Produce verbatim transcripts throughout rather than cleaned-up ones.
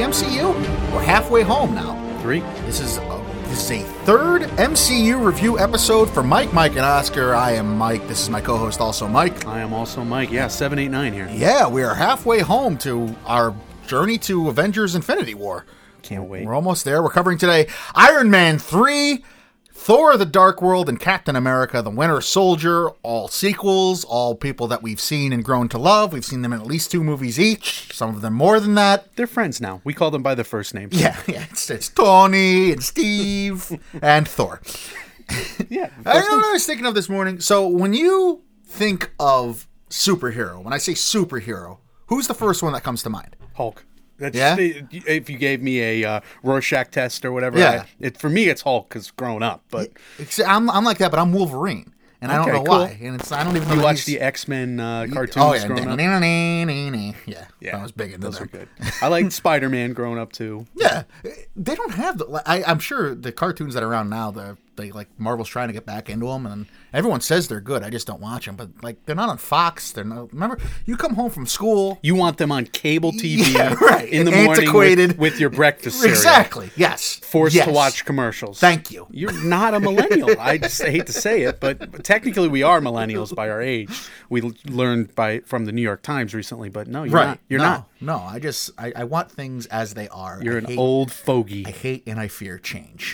M C U. We're halfway home now. Three. This is a, this is a third M C U review episode for Mike, Mike, and Oscar. I am Mike. This is my co-host, also Mike. I am also Mike. Yeah, seven eight nine here. Yeah, we are halfway home to our journey to Avengers Infinity War. Can't wait. We're almost there. We're covering today Iron Man three, Thor the Dark World, and Captain America the Winter Soldier. All sequels, all people that we've seen and grown to love. We've seen them in at least two movies each, some of them more than that. They're friends now. We call them by their first names. Yeah, yeah. It's, it's Tony and Steve and Thor. Yeah. I don't know what I was thinking of this morning. So when you think of superhero, when I say superhero, who's the first one that comes to mind? Hulk. That's, Yeah? If you gave me a uh, Rorschach test or whatever, Yeah. I, it, for me it's Hulk because growing up. But It's- I'm, I'm like that, but I'm Wolverine. And I don't Okay, know cool. why. And it's I don't even know. you that watched he's- the X-Men uh, cartoons Oh, yeah. growing up? Yeah. Yeah. I was big into those them. are good. I liked Spider-Man growing up too. Yeah. They don't have the. I, I'm sure the cartoons that are around now, the they like Marvel's trying to get back into them, and everyone says they're good. I just don't watch them. But like they're not on Fox. They're not. Remember, you come home from school. You want them on cable T V Yeah, right. in the Antiquated. morning with, with your breakfast cereal. Exactly. Yes. Forced Yes. to watch commercials. Thank you. You're not a millennial. I just hate to say it, but technically we are millennials by our age. We l- learned by from the New York Times recently, but no, you're Right. not. You're no, not. No, I just I, I want things as they are. You're I an hate, old fogey. I hate and I fear change.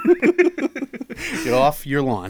Get off your lawn.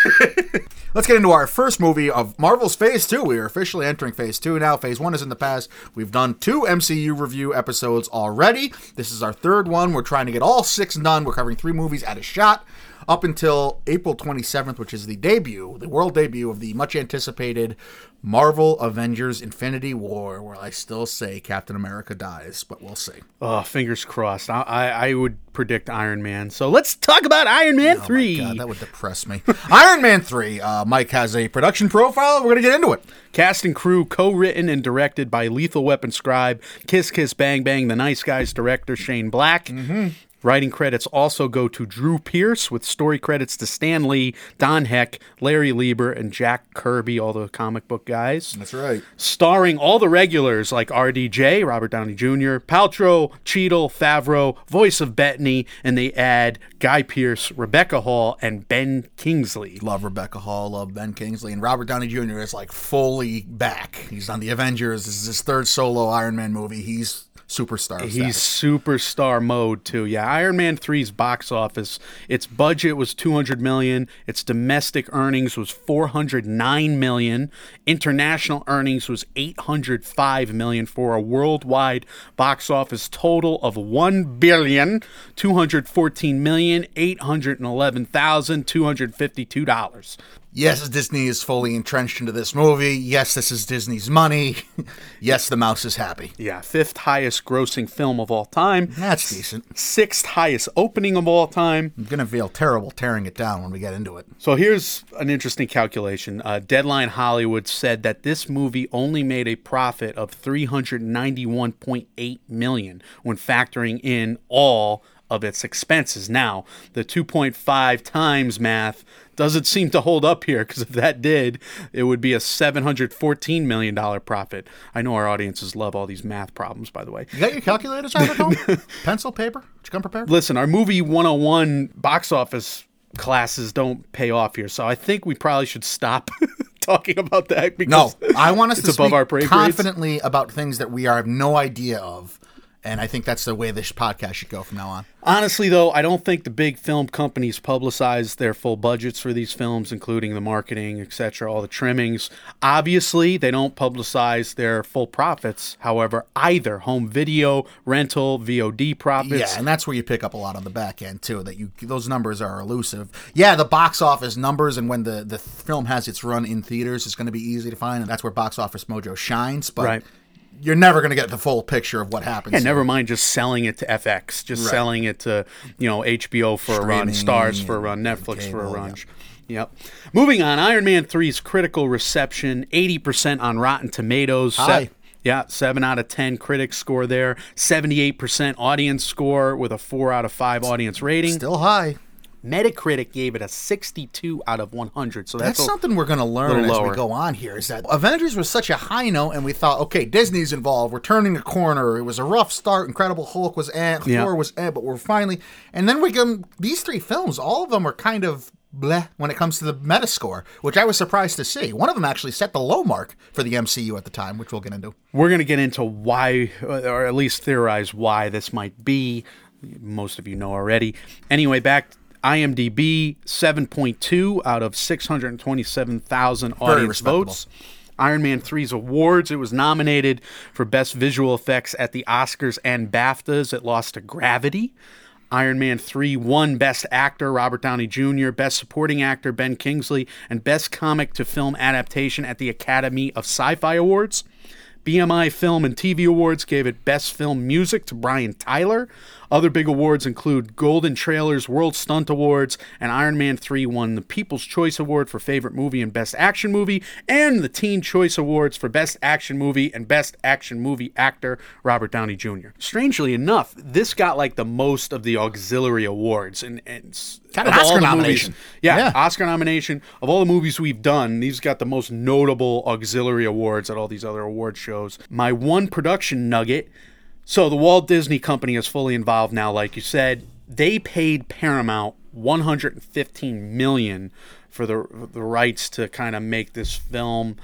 Let's get into our first movie of Marvel's Phase two. We are officially entering Phase two now. Phase one is in the past. We've done two M C U review episodes already. This is our third one. We're trying to get all six done. We're covering three movies at a shot up until April twenty-seventh, which is the debut, the world debut of the much-anticipated Marvel Avengers Infinity War, where I still say Captain America dies, but we'll see. Oh, fingers crossed. I, I, I would predict Iron Man. So let's talk about Iron Man Oh three. my God, that would depress me. Iron Man three. Uh, Mike has a production profile. We're going to get into it. Cast and crew co-written and directed by Lethal Weapon scribe, Kiss Kiss Bang Bang, The Nice Guys director Shane Black. Mm-hmm. Writing credits also go to Drew Pearce, with story credits to Stan Lee, Don Heck, Larry Lieber, and Jack Kirby, all the comic book guys. That's right. Starring all the regulars like R D J, Robert Downey Junior, Paltrow, Cheadle, Favreau, voice of Bettany, and they add Guy Pearce, Rebecca Hall, and Ben Kingsley. Love Rebecca Hall, love Ben Kingsley, and Robert Downey Junior is like fully back. He's on the Avengers. This is his third solo Iron Man movie. He's superstar He's status. superstar mode too. Yeah, Iron Man three's box office, its budget was two hundred million dollars, its domestic earnings was four hundred nine million dollars, international earnings was eight hundred five million dollars, for a worldwide box office total of one billion two hundred fourteen million eight hundred eleven thousand two hundred fifty-two dollars. Yes, Disney is fully entrenched into this movie. Yes, this is Disney's money. Yes, the mouse is happy. Yeah, fifth highest grossing film of all time. That's decent. Sixth highest opening of all time. I'm going to feel terrible tearing it down when we get into it. So here's an interesting calculation. Uh, Deadline Hollywood said that this movie only made a profit of three hundred ninety-one point eight million dollars when factoring in all of its expenses. Now, the two point five times math doesn't seem to hold up here, because if that did, it would be a seven hundred fourteen million dollars profit. I know our audiences love all these math problems, by the way. You got your calculators out at home? Pencil, paper? Did you come prepared? Listen, our movie one oh one box office classes don't pay off here, so I think we probably should stop talking about that, because No, I want us it's to above speak our pay grades. confidently about things that we are, have no idea of. And I think that's the way this podcast should go from now on. Honestly, though, I don't think the big film companies publicize their full budgets for these films, including the marketing, et cetera, all the trimmings. Obviously, they don't publicize their full profits, however, either. Home video, rental, V O D profits. Yeah, and that's where you pick up a lot on the back end, too, that you those numbers are elusive. Yeah, the box office numbers, and when the, the film has its run in theaters, it's going to be easy to find, and that's where Box Office Mojo shines. But Right. you're never going to get the full picture of what happens. Yeah, never mind just selling it to F X, just Right. selling it to, you know, H B O for a run, Streaming Stars for a run, and Netflix for a cable, run. yep. Yep. Moving on, Iron Man three's critical reception, eighty percent on Rotten Tomatoes. High. Yeah, seven out of ten critics score there. seventy-eight percent audience score with a four out of five audience rating. Still high. Metacritic gave it a sixty-two out of one hundred. So that's, that's a, something we're going to learn as lower. we go on here, is that Avengers was such a high note, and we thought, okay, Disney's involved. We're turning a corner. It was a rough start. Incredible Hulk was eh, Thor Yeah. was eh, but we're finally... And then we get these three films, all of them are kind of bleh when it comes to the Metascore, which I was surprised to see. One of them actually set the low mark for the M C U at the time, which we'll get into. We're going to get into why, or at least theorize why this might be. Most of you know already. Anyway, back IMDb, seven point two out of six hundred twenty-seven thousand audience votes. Iron Man three's awards. It was nominated for Best Visual Effects at the Oscars and BAFTAs. It lost to Gravity. Iron Man three won Best Actor, Robert Downey Junior, Best Supporting Actor, Ben Kingsley, and Best Comic to Film Adaptation at the Academy of Sci-Fi Awards. B M I Film and T V Awards gave it Best Film Music to Brian Tyler. Other big awards include Golden Trailers World Stunt Awards, and Iron Man three won the People's Choice Award for Favorite Movie and Best Action Movie, and the Teen Choice Awards for Best Action Movie and Best Action Movie Actor, Robert Downey Junior Strangely enough, this got like the most of the auxiliary awards. And, and Kind of Oscar nomination. Movies, yeah, yeah, Oscar nomination. Of all the movies we've done, these got the most notable auxiliary awards at all these other award shows. My one production nugget. So the Walt Disney Company is fully involved now, like you said. They paid Paramount one hundred fifteen million dollars for the the rights to kind of make this film.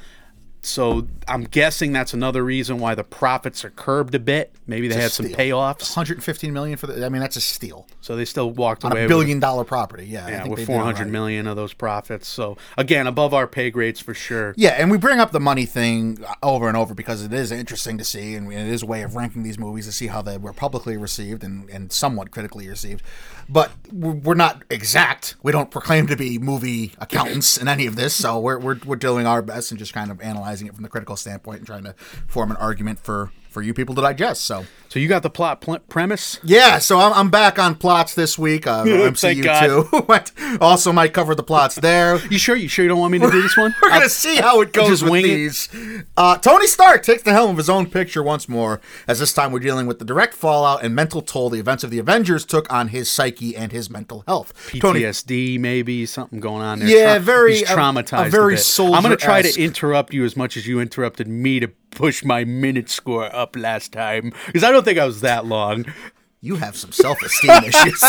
So I'm guessing that's another reason why the profits are curbed a bit. Maybe they It's a had some steal. payoffs. one hundred fifteen million dollars for the... I mean, that's a steal. So they still walked On away a with billion dollar property, yeah. I Yeah, think with they did four it hundred right. million of those profits. So again, above our pay grades for sure. Yeah, and we bring up the money thing over and over because it is interesting to see, and it is a way of ranking these movies to see how they were publicly received and, and somewhat critically received. But we're not exact. We don't proclaim to be movie accountants in any of this, so we're, we're, we're doing our best and just kind of analyzing it from the critical standpoint and trying to form an argument for, for you people to digest. So So you got the plot pl- premise? yeah, so I'm, I'm back on plots this week. Uh, M C U two also might cover the plots there. You sure? You sure you don't want me to do this one? We're going to see how it goes just with wing it. these. Uh, Tony Stark takes the helm of his own picture once more, as this time we're dealing with the direct fallout and mental toll the events of the Avengers took on his psyche and his mental health. P Tony, T S D, maybe something going on there. Yeah, Tra- very- He's a- traumatized. a very bit. I'm going to try soldier-esque. to interrupt you as much as you interrupted me to push my minute score up last time, because I don't think I was that long. you have some self-esteem issues.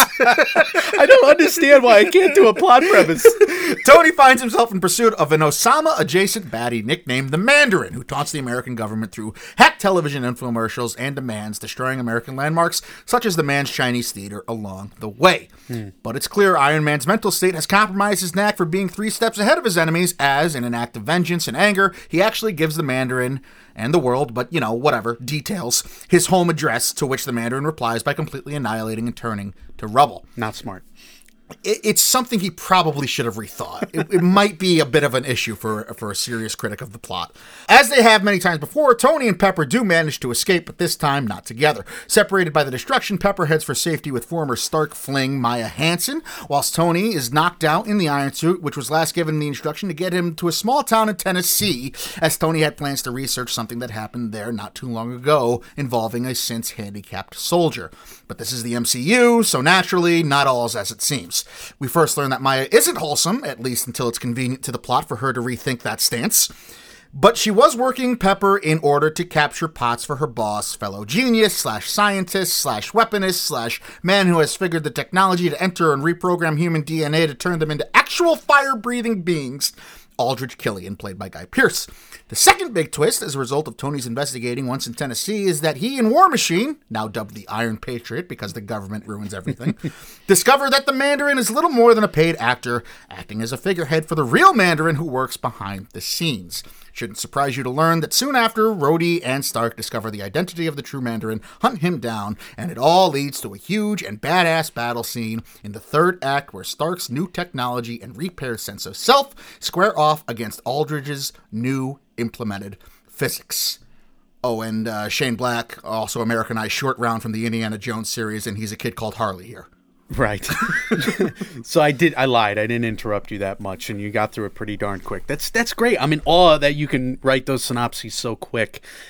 I don't understand why I can't do a plot premise. Tony finds himself in pursuit of an Osama-adjacent baddie nicknamed the Mandarin, who taunts the American government through hacked television infomercials and demands, destroying American landmarks such as the Man's Chinese Theater along the way. Hmm. But it's clear Iron Man's mental state has compromised his knack for being three steps ahead of his enemies, as, in an act of vengeance and anger, he actually gives the Mandarin and the world, but, you know, whatever, details, his home address, to which the Mandarin replies by completely annihilating and turning to rubble. Not smart. It's something he probably should have rethought. It, it might be a bit of an issue for for a serious critic of the plot. As they have many times before, Tony and Pepper do manage to escape, but this time not together. Separated by the destruction, Pepper heads for safety with former Stark fling Maya Hansen, whilst Tony is knocked out in the Iron Suit, which was last given the instruction to get him to a small town in Tennessee, as Tony had plans to research something that happened there not too long ago involving a since handicapped soldier. But this is the M C U, so naturally, not all is as it seems. We first learn that Maya isn't wholesome, at least until it's convenient to the plot for her to rethink that stance. But she was working Pepper in order to capture Potts for her boss, fellow genius, slash scientist, slash weaponist, slash man who has figured the technology to enter and reprogram human D N A to turn them into actual fire-breathing beings, Aldrich Killian, played by Guy Pearce. The second big twist, as a result of Tony's investigating once in Tennessee, is that he and War Machine, now dubbed the Iron Patriot because the government ruins everything, discover that the Mandarin is little more than a paid actor, acting as a figurehead for the real Mandarin who works behind the scenes. Shouldn't surprise you to learn that soon after, Rhodey and Stark discover the identity of the true Mandarin, hunt him down, and it all leads to a huge and badass battle scene in the third act where Stark's new technology and repaired sense of self square off against Aldrich's new implemented physics. Oh, and uh, Shane Black also Americanized Short Round from the Indiana Jones series, and he's a kid called Harley here. Right. So I did. I lied. I didn't interrupt you that much, and you got through it pretty darn quick. That's that's great. I'm in awe that you can write those synopses so quick.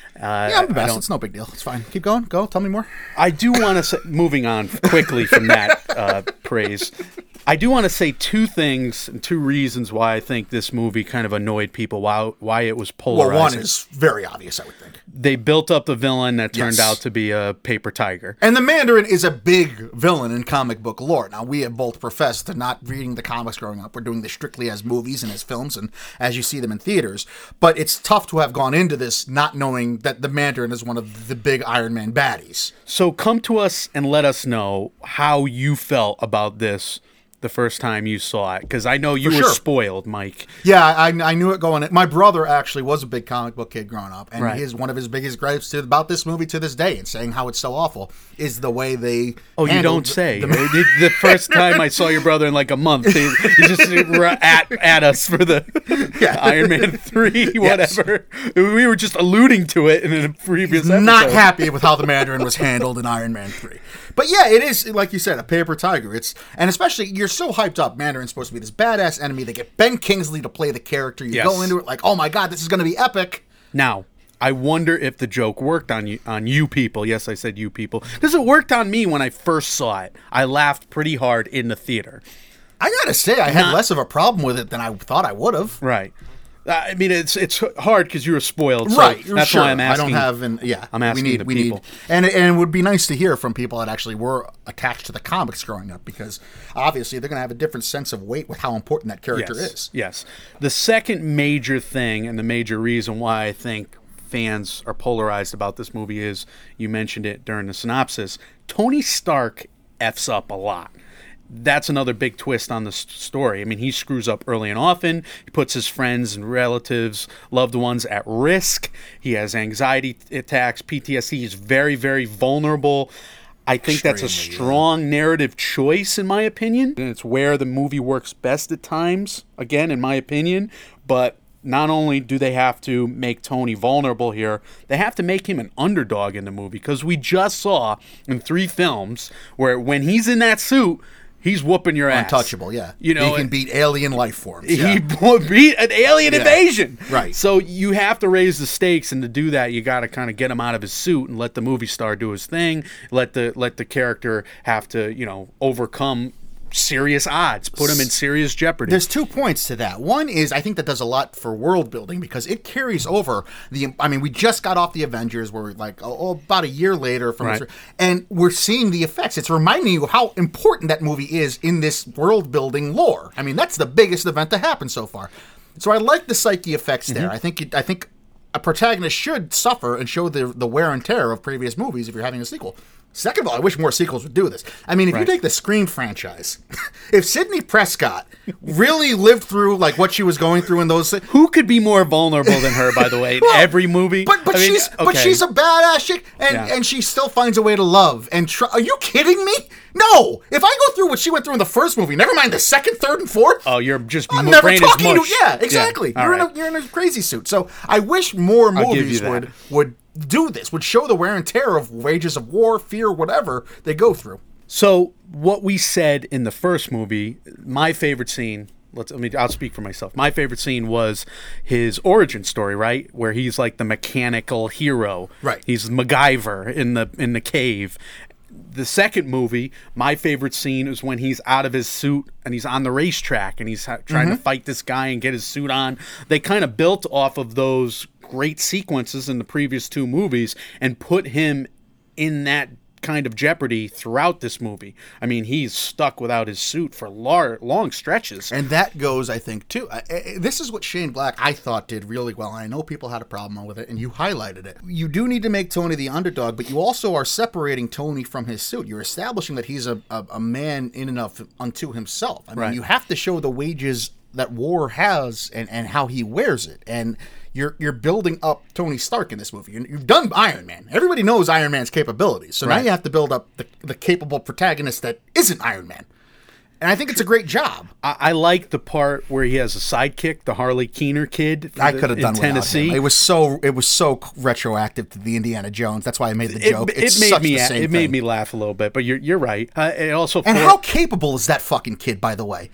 Uh, Yeah, I'm the I best. don't- It's no big deal. It's fine. Keep going. Go. Tell me more. I do want to say, moving on quickly from that uh, praise, I do want to say two things and two reasons why I think this movie kind of annoyed people, why, why it was Well, polarizing. one is very obvious, I would think. They built up the villain that turned Yes. out to be a paper tiger. And the Mandarin is a big villain in comic book lore. Now, we have both professed to not reading the comics growing up. We're doing this strictly as movies and as films and as you see them in theaters. But it's tough to have gone into this not knowing that the Mandarin is one of the big Iron Man baddies. So come to us and let us know how you felt about this the first time you saw it, because I know you For were sure. spoiled, Mike. Yeah, I, I knew it going in. My brother actually was a big comic book kid growing up. And Right. his one of his biggest gripes to, about this movie to this day and saying how it's so awful is the way they Oh, you handled don't the- say. the- the, the first time I saw your brother in like a month, he, he just at at us for the Yeah. Iron Man three, whatever. We were just alluding to it in a previous episode. Not happy with how the Mandarin was handled in Iron Man three. But yeah, it is, like you said, a paper tiger. It's and especially, you're so hyped up. Mandarin's supposed to be this badass enemy. They get Ben Kingsley to play the character. You Yes. go into it like, oh my god, this is going to be epic. Now, I wonder if the joke worked on you, on you people. Yes, I said you people. Because it worked on me when I first saw it. I laughed pretty hard in the theater. I gotta say, I had Not- less of a problem with it than I thought I would have. Right. I mean, it's it's hard because you were spoiled. So Right, That's sure. why I'm asking. I don't have, an, yeah. I'm asking we need, the we people. Need, and and it would be nice to hear from people that actually were attached to the comics growing up, because obviously they're going to have a different sense of weight with how important that character yes, is. Yes. The second major thing and the major reason why I think fans are polarized about this movie is, you mentioned it during the synopsis, Tony Stark F's up a lot. That's another big twist on the s- story. I mean, he screws up early and often. He puts his friends and relatives, loved ones at risk. He has anxiety attacks, P T S D. He's very, very vulnerable. I think that's a Extremely, yeah. strong narrative choice, in my opinion. And it's where the movie works best at times, again, in my opinion. But not only do they have to make Tony vulnerable here, they have to make him an underdog in the movie. Because we just saw in three films where when he's in that suit, he's whooping your ass. Untouchable, yeah. You know, he can beat alien life forms. Yeah. He beat an alien Yeah. invasion. Right. So you have to raise the stakes, and to do that, you got to kind of get him out of his suit and let the movie star do his thing. Let the let the character have to, you know, overcome serious odds, put him in serious jeopardy. There's two points to that. One is, I think that does a lot for world building, because it carries over the. I mean, we just got off the Avengers, where we're like, oh, oh, about a year later from, Right. this, and we're seeing the effects. It's reminding you how important that movie is in this world building lore. I mean, that's the biggest event to happen so far. So I like the psyche effects there. Mm-hmm. I think. It, I think a protagonist should suffer and show the the wear and tear of previous movies if you're having a sequel. Second of all, I wish more sequels would do this. I mean, if Right. you take the Scream franchise, if Sidney Prescott really lived through like what she was going through in those, Who could be more vulnerable than her, by the way, in Well, every movie? but but I mean, she's but okay. she's a badass chick, and Yeah. and she still finds a way to love and try. Are you kidding me? No. If I go through what she went through in the first movie, never mind the second, third, and fourth. Oh, you're just I'm my never brain is talking to mush. yeah, exactly. all you're right. in a you're in a crazy suit. So I wish more I'll give you movies that. would would do this, would show the wear and tear of wages of war, fear, whatever they go through. So what we said in the first movie, my favorite scene. Let's. Let me. I'll speak for myself. My favorite scene was his origin story, right, where he's like the mechanical hero. Right. He's MacGyver in the in the cave. The second movie, my favorite scene is when he's out of his suit and he's on the racetrack and he's ha- trying Mm-hmm. to fight this guy and get his suit on. They kind of built off of those great sequences in the previous two movies and put him in that kind of jeopardy throughout this movie. I mean, he's stuck without his suit for lar- long stretches. And that goes, I think, too. I, I, this is what Shane Black, I thought, did really well. I know people had a problem with it, and you highlighted it. You do need to make Tony the underdog, but you also are separating Tony from his suit. You're establishing that he's a, a, a man in and of unto himself. I mean, Right. you have to show the wages that war has and, and how he wears it. And you're you're building up Tony Stark in this movie. You- You've done Iron Man. Everybody knows Iron Man's capabilities. So now Right. you have to build up the, the capable protagonist that isn't Iron Man. And I think it's a great job. I, I like the part where he has a sidekick, the Harley Keener kid. I could have in done Tennessee. without him. It was so it was so retroactive to the Indiana Jones. That's why I made the It, joke. it It's made such me the it same made thing. me laugh a little bit, but you're you're right. Uh, it also And for- how capable is that fucking kid, by the way?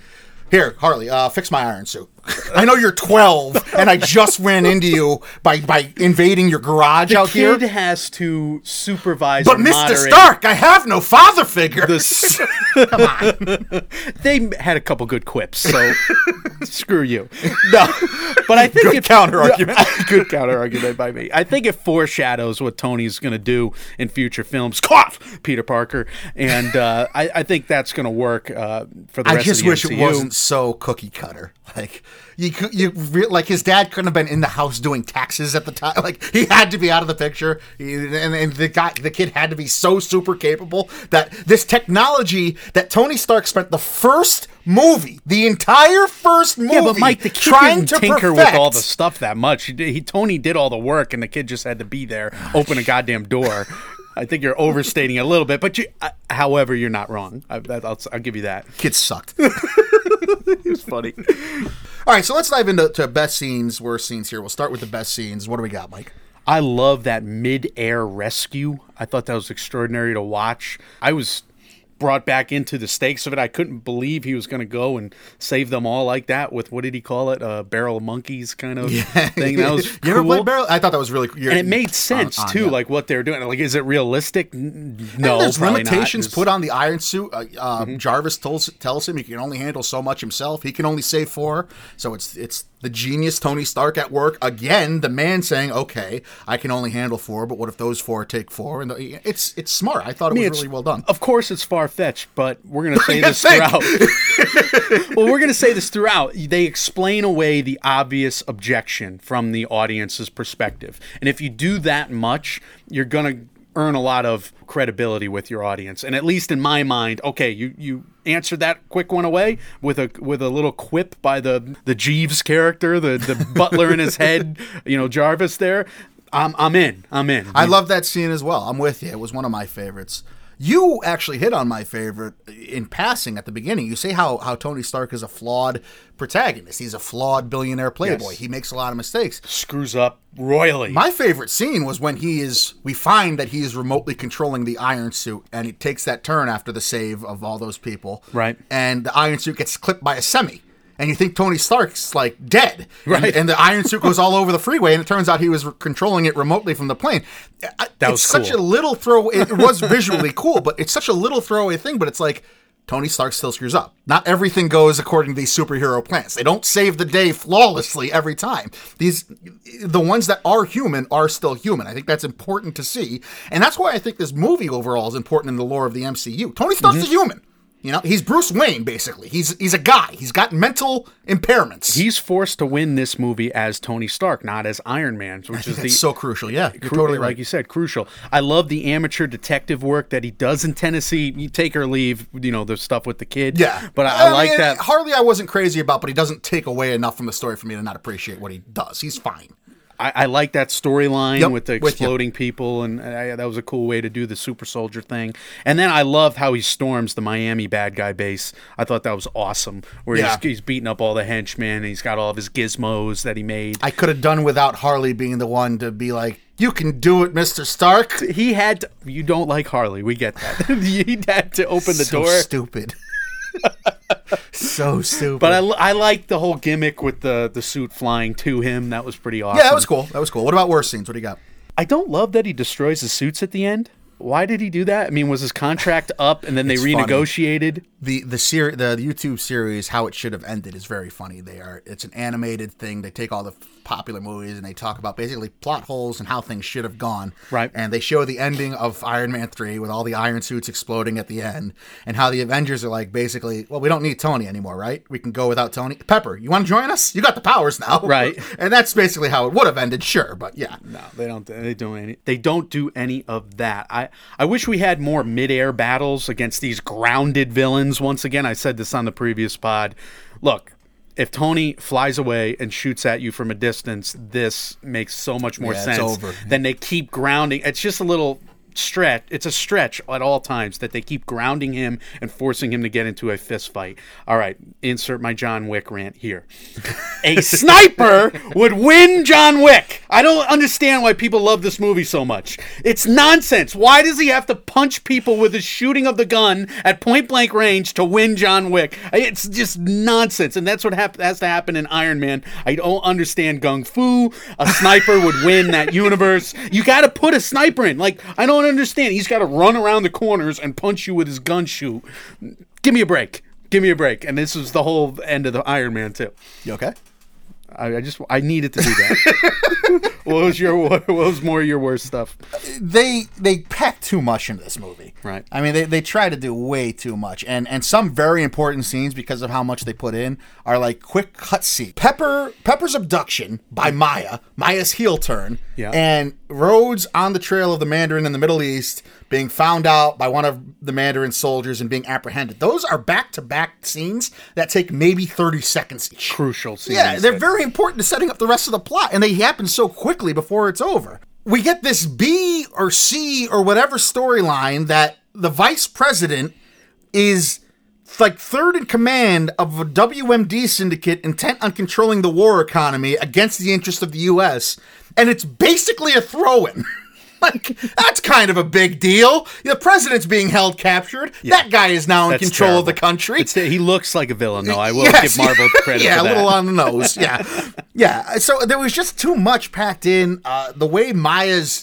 Here, Harley, uh, fix my iron suit. I know you're twelve, and I just ran into you by, by invading your garage the out here. kid has to supervise. But or Mister moderate Stark, I have no father figure. this. Come on. They had a couple good quips, so screw you. No, but I think Good it, counter argument. good counter argument by me. I think it foreshadows what Tony's going to do in future films. Cough, Peter Parker, and uh, I, I think that's going to work uh, for the I rest just of the wish M C U. it wasn't so cookie cutter. Like you, could, you re- like his dad couldn't have been in the house doing taxes at the time. Like he had to be out of the picture, he, and, and the guy, the kid, had to be so super capable that this technology that Tony Stark spent the first movie, the entire first movie, Yeah, but Mike, the kid trying didn't to tinker perfect. with all the stuff that much. He, did- he Tony did all the work, and the kid just had to be there, open a goddamn door. I think you're overstating it a little bit, but you, uh, however, you're not wrong. I, that, I'll, I'll give you that. Kid sucked. It was funny. All right, so let's dive into to best scenes, worst scenes here. We'll start with the best scenes. What do we got, Mike? I love that mid-air rescue. I thought that was extraordinary to watch. I was brought back into the stakes of it. I couldn't believe he was going to go and save them all like that with, what did he call it? A barrel of monkeys kind of thing. That was You cool. ever played Barrel? I thought that was really cool. And it made sense, on- on, too, yeah. like what they're doing. Like, is it realistic? N- And No, there's probably limitations not. put on the iron suit. Uh, uh, Jarvis tells tells him he can only handle so much himself. He can only save four. So it's it's the genius Tony Stark at work again. The man saying, "Okay, I can only handle four, but what if those four take four?" And the, it's it's smart. I thought it I mean, was it's- really well done. Of course, it's far fetched, but we're going to say you this think? throughout. Well, we're going to say this throughout. They explain away the obvious objection from the audience's perspective, and if you do that much, you're going to earn a lot of credibility with your audience. And at least in my mind, okay, you you answered that quick one away with a with a little quip by the the Jeeves character, the the butler in his head, you know, Jarvis there. I'm I'm in. I'm in. I love that scene as well. I'm with you. It was one of my favorites. You actually hit on my favorite in passing at the beginning. You say how, how Tony Stark is a flawed protagonist. He's a flawed billionaire playboy. Yes. He makes a lot of mistakes. Screws up royally. My favorite scene was when he is, we find that he is remotely controlling the iron suit, and it takes that turn after the save of all those people. Right. And the iron suit gets clipped by a semi. And you think Tony Stark's like dead, Right. And, and the iron suit goes all over the freeway, and it turns out he was re- controlling it remotely from the plane. I- That it's was such cool. a little throw. It was visually cool, but it's such a little throwaway thing. But it's like Tony Stark still screws up. Not everything goes according to these superhero plans. They don't save the day flawlessly every time. These, the ones that are human are still human. I think that's important to see, and that's why I think this movie overall is important in the lore of the M C U. Tony Stark's Mm-hmm. a human. You know, he's Bruce Wayne, basically. He's he's a guy. He's got mental impairments. He's forced to win this movie as Tony Stark, not as Iron Man, which is the That's so crucial. Yeah, you're cru- totally like right. you said, crucial. I love the amateur detective work that he does in Tennessee. You take or leave, you know, the stuff with the kid. Yeah, but I, I like mean, that. Harley, I wasn't crazy about, but he doesn't take away enough from the story for me to not appreciate what he does. He's fine. I, I like that storyline Yep, with the with you. exploding people, and I, that was a cool way to do the super soldier thing. And then I loved how he storms the Miami bad guy base. I thought that was awesome, where Yeah. he's, he's beating up all the henchmen, and he's got all of his gizmos that he made. I could have done without Harley being the one to be like, "You can do it, Mister Stark." He had to, you don't like Harley, we get that. He had to open the so door. Stupid. So stupid. But I, I like the whole gimmick with the, the suit flying to him. That was pretty awesome. yeah, that was cool. That was cool. What about worst scenes? What do you got? I don't love that he destroys the suits at the end. Why did he do that? I mean, was his contract up and then they It's funny. renegotiated? The the ser- the YouTube series How It Should Have Ended is very funny. They are it's an animated thing. They take all the popular movies and they talk about basically plot holes and how things should have gone. Right. And they show the ending of Iron Man three with all the iron suits exploding at the end, and how the Avengers are like basically, well, we don't need Tony anymore, right? We can go without Tony. Pepper, you want to join us? You got the powers now. Right. And that's basically how it would have ended, sure, but yeah. No, they don't. They don't any. They don't do any of that. I I wish we had more mid-air battles against these grounded villains. Once again, I said this on the previous pod. Look, if Tony flies away and shoots at you from a distance, this makes so much more Yeah, it's sense over. than they keep grounding. It's just a little stretch. It's a stretch at all times that they keep grounding him and forcing him to get into a fist fight. All right, insert my John Wick rant here. A sniper would win John Wick. I don't understand why people love this movie so much. It's nonsense. Why does he have to punch people with his shooting of the gun at point blank range to win John Wick? It's just nonsense, and that's what hap- has to happen in Iron Man. I don't understand gung fu. A sniper would win that universe. You got to put a sniper in. Like, I don't understand. He's got to run around the corners and punch you with his gun shoot. Give me a break. Give me a break. And this is the whole end of the Iron Man too. You okay? I, I just I needed to do that. What was your what was more of your worst stuff? They they pack too much into this movie. Right. I mean, they, they try to do way too much, and and some very important scenes because of how much they put in are like quick cut scenes. Pepper Pepper's abduction by Maya, Maya's heel turn, Yeah. and Rhodes on the trail of the Mandarin in the Middle East being found out by one of the Mandarin soldiers and being apprehended. Those are back to back scenes that take maybe thirty seconds each. Crucial scenes. Yeah, they're very important to setting up the rest of the plot, and they happen so quickly before it's over. We get this B or C or whatever storyline that the vice president is like third in command of a W M D syndicate intent on controlling the war economy against the interest of the U S, and it's basically a throw-in. Like, that's kind of a big deal. The president's being held captured. Yeah. That guy is now in That's control terrible. of the country. It's, he looks like a villain, though. I will Yes. give Marvel credit yeah, for that. a little on the nose. Yeah. Yeah. So there was just too much packed in. Uh, the way Maya's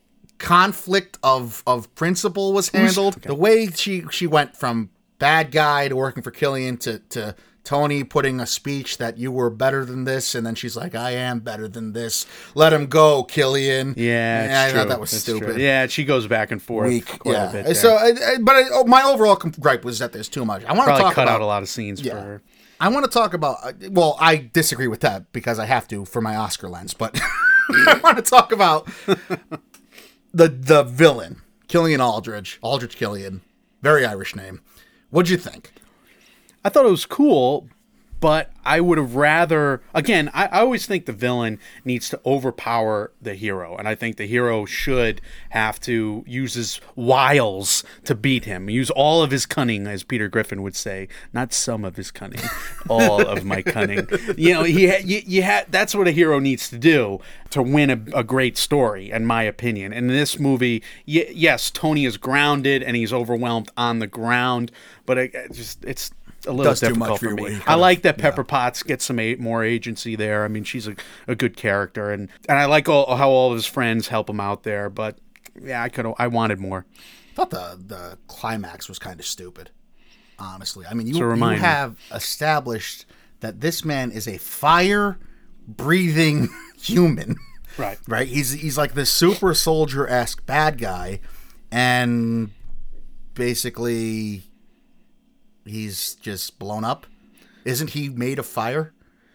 conflict of, of principle was handled, Okay. the way she, she went from bad guy to working for Killian to, to Tony putting a speech that you were better than this, and then she's like, I am better than this. Let him go, Killian. Yeah, it's I true. thought that was It's stupid. true. Yeah, she goes back and forth Weak. quite Yeah. a bit there. So, I, I, but I, oh, my overall gripe was that there's too much. I want to Probably talk cut about out a lot of scenes Yeah. for her. I want to talk about, well, I disagree with that because I have to for my Oscar lens, but I want to talk about the the villain, Killian Aldridge, Aldrich Killian, very Irish name. What'd you think? I thought it was cool, but I would have rather, again, I, I always think the villain needs to overpower the hero, and I think the hero should have to use his wiles to beat him, use all of his cunning, as Peter Griffin would say, not some of his cunning, all of my cunning. You know, he ha- you, you ha- that's what a hero needs to do to win a, a great story, in my opinion. And in this movie, y- yes, Tony is grounded and he's overwhelmed on the ground, but it, it just it's a little Does too difficult much for for you, me. what he I kind of- like that yeah. Pepper Potts gets some a- more agency there. I mean, she's a, a good character, and, and I like all, how all of his friends help him out there. But yeah, I could I wanted more. I thought the, the climax was kind of stupid, honestly. I mean, you, So you remind me. have established that this man is a fire-breathing human. Right. Right? He's he's like this super soldier-esque bad guy, and basically he's just blown up. Isn't he made of fire?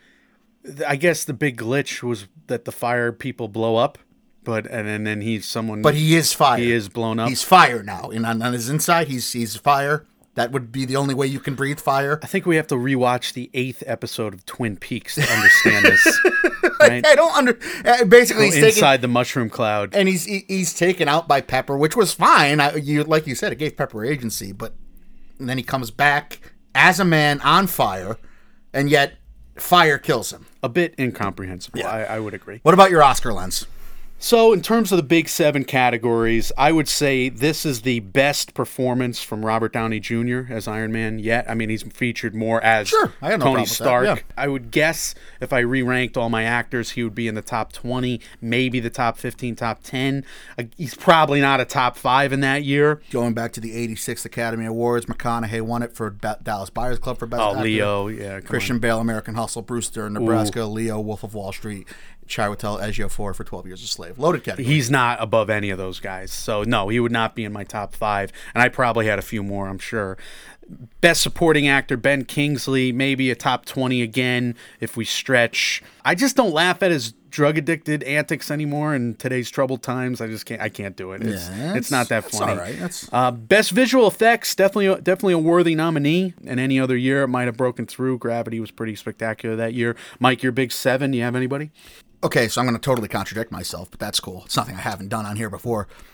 I guess the big glitch was that the fire people blow up, but and, and then he's someone. But he is fire. He is blown up. He's fire now. And on, on his inside, he's he's fire. That would be the only way you can breathe fire. I think we have to rewatch the eighth episode of Twin Peaks to understand this. Right? I don't under. uh, Basically, Go he's taken, inside the mushroom cloud. and he's he, he's taken out by Pepper, which was fine. I, you like you said, it gave Pepper agency, but and then he comes back as a man on fire, and yet fire kills him. A bit incomprehensible. I, I would agree. What about your Oscar lens? So, in terms of the big seven categories, I would say this is the best performance from Robert Downey Junior as Iron Man yet. I mean, he's featured more as Sure, I got no Tony problem with that, Stark. yeah. I would guess if I re-ranked all my actors, he would be in the top twenty, maybe the top fifteen, top ten. Uh, he's probably not a top five in that year. Going back to the eighty-sixth Academy Awards, McConaughey won it for ba- Dallas Buyers Club for Best Oh, Actor. Leo, yeah. come Christian on. Bale, American Hustle, Brewster, Nebraska, Leo, Wolf of Wall Street, Chiwetel Ejiofor for twelve Years a Slave. Loaded category. He's not above any of those guys. So, no, he would not be in my top five. And I probably had a few more, I'm sure. Best Supporting Actor, Ben Kingsley, maybe a top twenty again if we stretch. I just don't laugh at his drug-addicted antics anymore in today's troubled times. I just can't. I can't do it. It's, Yeah, it's not that that's funny. all right. That's- Uh, best Visual Effects, definitely, definitely a worthy nominee. And any other year, it might have broken through. Gravity was pretty spectacular that year. Mike, your big seven. You have anybody? Okay, so I'm going to totally contradict myself, but that's cool. It's nothing I haven't done on here before.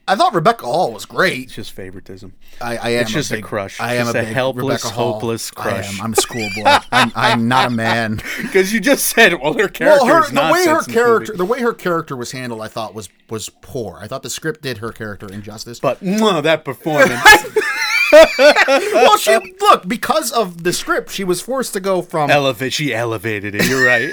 I thought Rebecca Hall was great. It's just favoritism. I, I am It's just a, big, a crush. I am Just a, a big helpless, Rebecca Hall. hopeless crush. I am. I'm a schoolboy. I'm, I'm not a man. Because you just said, well, her character Well, her, is the way her nonsense in this character, movie. the way her character was handled, I thought was was poor. I thought the script did her character injustice. But mwah, that performance. Well, she look because of the script, she was forced to go from Elevate. She elevated it. You're right.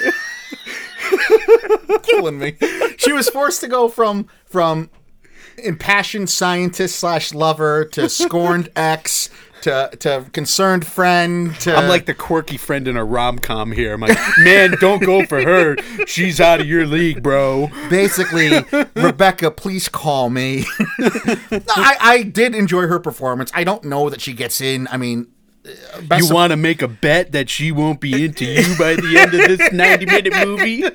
killing me. She was forced to go from from impassioned scientist slash lover to scorned ex to to concerned friend to I'm like the quirky friend in a rom-com here. I'm like, man, don't go for her. She's out of your league, bro. basically Rebecca, please call me. No, I, I did enjoy her performance. I don't know that she gets in. I mean, best You want to make a bet that she won't be into you by the end of this ninety-minute movie?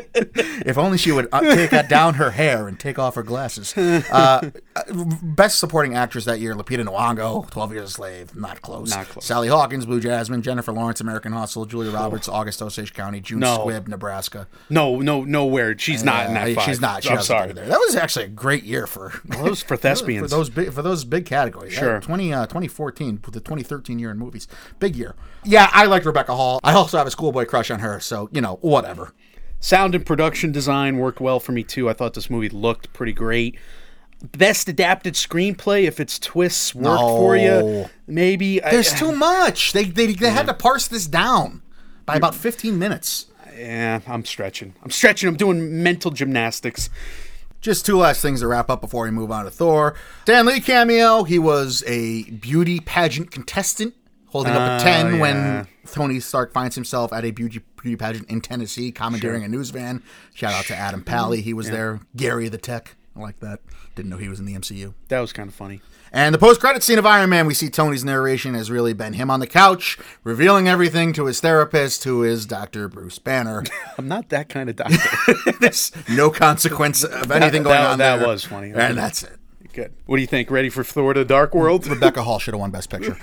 if only she would uh, take uh, down her hair and take off her glasses. Uh, best supporting actress that year: Lupita Nyong'o, twelve Years a Slave, not close. Not close. Sally Hawkins, Blue Jasmine; Jennifer Lawrence, American Hustle; Julia Roberts, August Osage County; June No. Squibb, Nebraska. No, no, nowhere. She's not in that Uh, five. She's not. She I'm doesn't sorry. get there. That was actually a great year for Well, those for thespians. for those big for those big categories. Sure. Uh, twenty, uh, twenty fourteen, the twenty thirteen year in movies, big year. Yeah, I liked Rebecca Hall. I also have a schoolboy crush on her, so you know, whatever. Sound and production design worked well for me too. I thought this movie looked pretty great. Best adapted screenplay, if its twists worked for you, No. maybe. There's I, too much. They they, they had to parse this down by about fifteen minutes. Yeah, I'm stretching. I'm stretching. I'm doing mental gymnastics. Just two last things to wrap up before we move on to Thor. Stan Lee cameo. He was a beauty pageant contestant holding up a Oh, ten yeah. when Tony Stark finds himself at a beauty beauty pageant in Tennessee, commandeering Sure. a news van. Shout out to Adam Pally. He was there. Gary the Tech. I like that. Didn't know he was in the M C U. That was kind of funny. And the post-credit scene of Iron Man, we see Tony's narration has really been him on the couch, revealing everything to his therapist, who is Doctor Bruce Banner. I'm not that kind of doctor. There's no consequence of anything going that- on that there. was funny. And that's it. Good. What do you think? Ready for Thor: The Dark World? Rebecca Hall should have won Best Picture.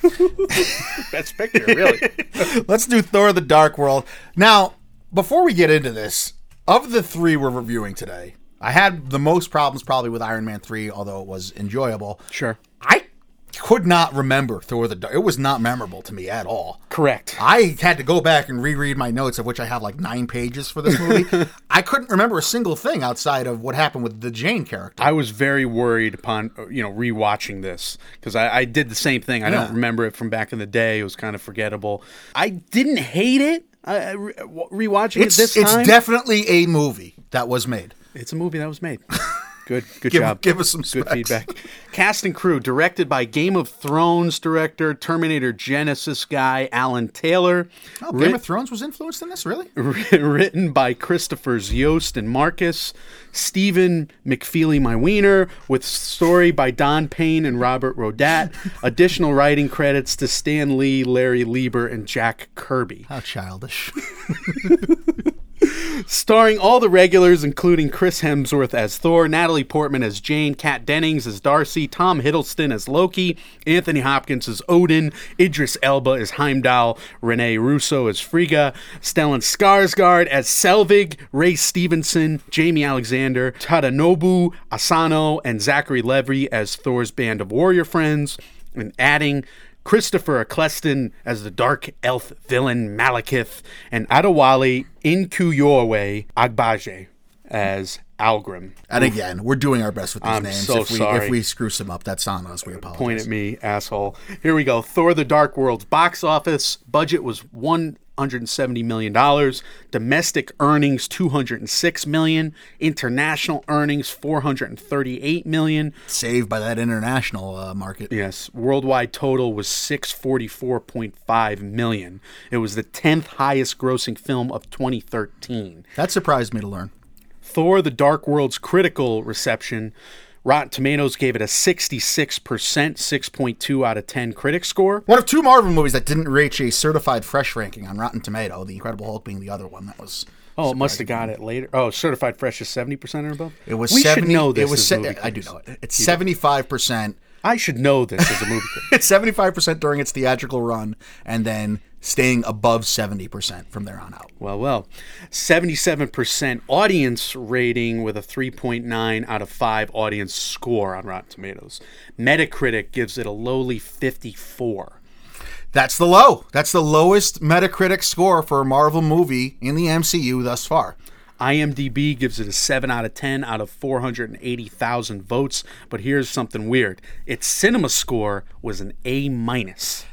Best picture, really. Let's do Thor: The Dark World. Now, before we get into this, of the three we're reviewing today, I had the most problems probably with Iron Man three, although it was enjoyable. Sure. I could not remember Thor: The Dark. It was not memorable to me at all. Correct. I had to go back and reread my notes, of which I have like nine pages for this movie. I couldn't remember a single thing outside of what happened with the Jane character. I was very worried upon, you know, rewatching this because I, I did the same thing. I Yeah. don't remember it from back in the day. It was kind of forgettable. I didn't hate it. I, I re- rewatching it's it this it's time. definitely a movie that was made. It's a movie that was made. Good, good Give- job. give us some good specs. feedback. Cast and crew directed by Game of Thrones director, Terminator Genesis guy Alan Taylor. Oh, Game Writ- of Thrones was influenced in this, really? written by Christophers Yost and Marcus, Stephen McFeely My Wiener, with story by Don Payne and Robert Rodat. Additional writing credits to Stan Lee, Larry Lieber, and Jack Kirby. How childish. Starring all the regulars, including Chris Hemsworth as Thor, Natalie Portman as Jane, Kat Dennings as Darcy, Tom Hiddleston as Loki, Anthony Hopkins as Odin, Idris Elba as Heimdall, Renee Russo as Frigga, Stellan Skarsgård as Selvig, Ray Stevenson, Jamie Alexander, Tadanobu Asano, and Zachary Levi as Thor's band of warrior friends, and adding Christopher Eccleston as the dark elf villain Malekith, and Adewale Inkuyorwe Agbaje as Algrim. And again, we're doing our best with these I'm names. so if we sorry. if we screw some up, that's on us. We apologize. Point at me, asshole. Here we go. Thor: The Dark World's box office budget was one hundred seventy million dollars. Domestic earnings two hundred six million dollars. International earnings four hundred thirty-eight million dollars. Saved by that international uh, market. Yes, worldwide total was six hundred forty-four point five million dollars. It was the tenth highest grossing film of twenty thirteen. That surprised me to learn. Thor: The Dark World's critical reception, Rotten Tomatoes gave it a sixty-six percent, six point two out of ten critic score. One of two Marvel movies that didn't reach a certified fresh ranking on Rotten Tomato, The Incredible Hulk being the other one. That was Oh, it must have got it later. Oh, certified fresh is seventy percent or above? It was We seventy should know this. It was as se- movie I do critics. know it. It's seventy-five percent I should know this as a movie critic. It's seventy-five percent during its theatrical run, and then staying above seventy percent from there on out. Well, well, seventy-seven percent audience rating with a three point nine out of five audience score on Rotten Tomatoes. Metacritic gives it a lowly fifty-four. That's the low. That's the lowest Metacritic score for a Marvel movie in the M C U thus far. IMDb gives it a seven out of ten out of four hundred eighty thousand votes, but here's something weird. Its cinema score was an A minus.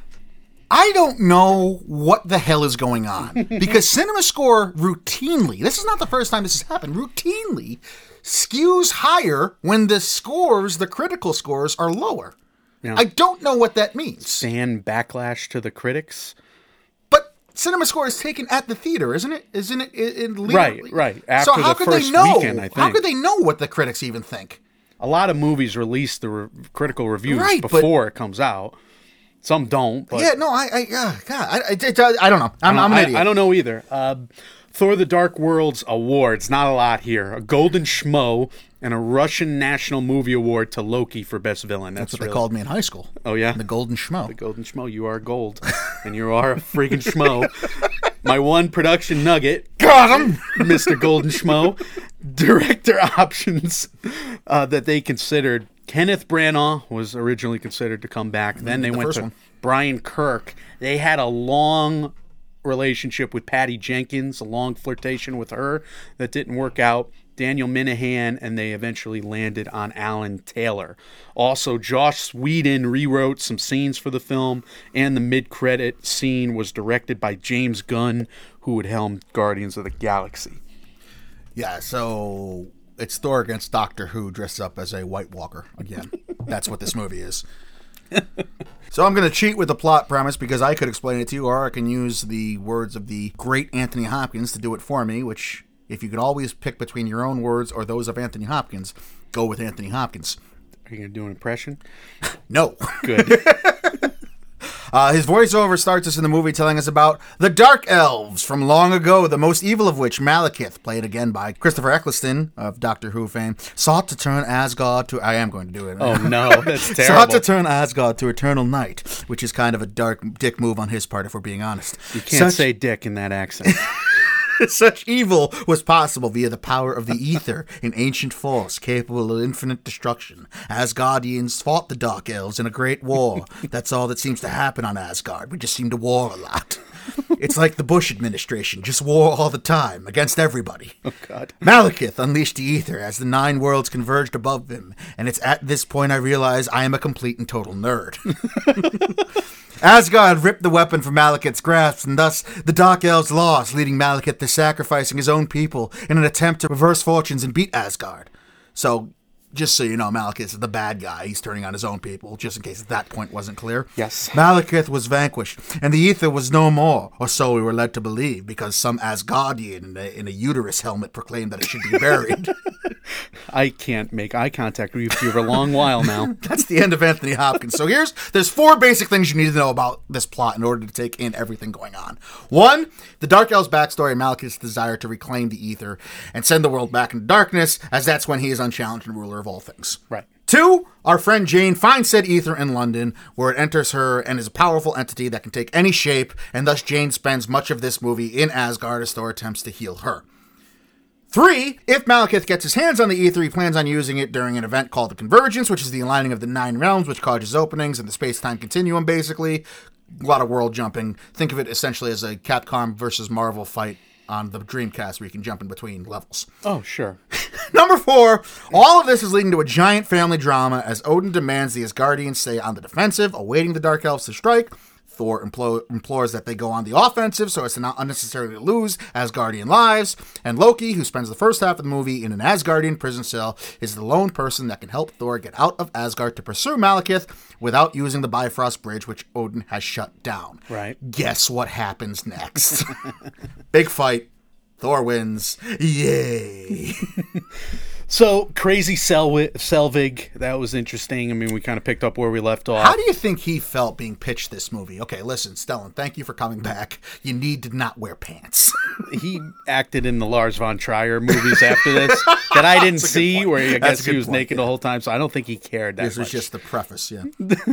I don't know what the hell is going on, because Cinema Score routinely, this is not the first time this has happened, routinely skews higher when the scores, the critical scores, are lower. Yeah. I don't know what that means. Fan backlash to the critics. But Cinema Score is taken at the theater, isn't it? Isn't it? In, in right, right. After so how the could first they know? weekend, I think. How could they know what the critics even think? A lot of movies release the re- critical reviews right, before but, it comes out. Some don't. But yeah, no, I, I, uh, God, I, I, I don't know. I'm, I don't, I'm an I, idiot. I don't know either. Uh, Thor: The Dark Worlds awards, not a lot here. A Golden Schmo and a Russian National Movie Award to Loki for Best Villain. That's, That's what really... they called me in high school. Oh, yeah? The Golden Schmo. The Golden Schmo. You are gold. And you are a freaking schmo. My one production nugget. Got him! Mister Golden Schmo. Director options uh, that they considered. Kenneth Branagh was originally considered to come back. Then they the went to one. Brian Kirk. They had a long relationship with Patty Jenkins, a long flirtation with her that didn't work out. Daniel Minahan, and they eventually landed on Alan Taylor. Also, Joss Whedon rewrote some scenes for the film, and the mid-credit scene was directed by James Gunn, who had helmed Guardians of the Galaxy. Yeah, so it's Thor against Doctor Who dressed up as a White Walker again. That's what this movie is. So I'm going to cheat with the plot premise because I could explain it to you, or I can use the words of the great Anthony Hopkins to do it for me, which, if you could always pick between your own words or those of Anthony Hopkins, go with Anthony Hopkins. Are you going to do an impression? No. Good. Uh, his voiceover starts us in the movie telling us about the Dark Elves from long ago, the most evil of which, Malekith, played again by Christopher Eccleston of Doctor Who fame, sought to turn Asgard to... I am going to do it. Oh, no. That's terrible. Sought to turn Asgard to eternal night, which is kind of a dark dick move on his part, if we're being honest. You can't Such... say dick in that accent. Such evil was possible via the power of the ether, an ancient force capable of infinite destruction. Asgardians fought the Dark Elves in a great war. That's all that seems to happen on Asgard. We just seem to war a lot. It's like the Bush administration, just war all the time, against everybody. Oh, God. Malekith unleashed the ether as the nine worlds converged above him, and it's at this point I realize I am a complete and total nerd. Asgard ripped the weapon from Malekith's grasp, and thus the Dark Elves lost, leading Malekith to sacrificing his own people in an attempt to reverse fortunes and beat Asgard. So, just so you know, Malekith is the bad guy. He's turning on his own people, just in case that point wasn't clear. Yes. Malekith was vanquished, and the ether was no more, or so we were led to believe, because some Asgardian in a, in a uterus helmet proclaimed that it should be buried. I can't make eye contact with you for a long while now. That's the end of Anthony Hopkins. So here's, there's four basic things you need to know about this plot in order to take in everything going on. One, the Dark Elves' backstory and Malekith's desire to reclaim the ether and send the world back into darkness, as that's when he is unchallenged and ruler of all things. Right. Two, our friend Jane finds said ether in London, where it enters her and is a powerful entity that can take any shape, and thus Jane spends much of this movie in Asgard as Thor attempts to heal her. Three, if Malekith gets his hands on the ether, he plans on using it during an event called the Convergence, which is the aligning of the nine realms, which causes openings in the space-time continuum, basically. A lot of world jumping. Think of it essentially as a Capcom versus Marvel fight on the Dreamcast, where you can jump in between levels. Oh, sure. Number four, all of this is leading to a giant family drama as Odin demands the Asgardians stay on the defensive, awaiting the Dark Elves to strike. Thor implo- implores that they go on the offensive so as to not unnecessarily lose Asgardian lives. And Loki, who spends the first half of the movie in an Asgardian prison cell, is the lone person that can help Thor get out of Asgard to pursue Malekith without using the Bifrost Bridge, which Odin has shut down. Right. Guess what happens next? Big fight. Thor wins. Yay. So crazy Selwi- Selvig, that was interesting. I mean, we kind of picked up where we left off. How do you think he felt being pitched this movie? Okay, listen, Stellan, thank you for coming back. You need to not wear pants. He acted in the Lars von Trier movies after this that I didn't see, where I That's guess a he good was point, naked yeah. the whole time. So I don't think he cared that This much. was just the preface, yeah.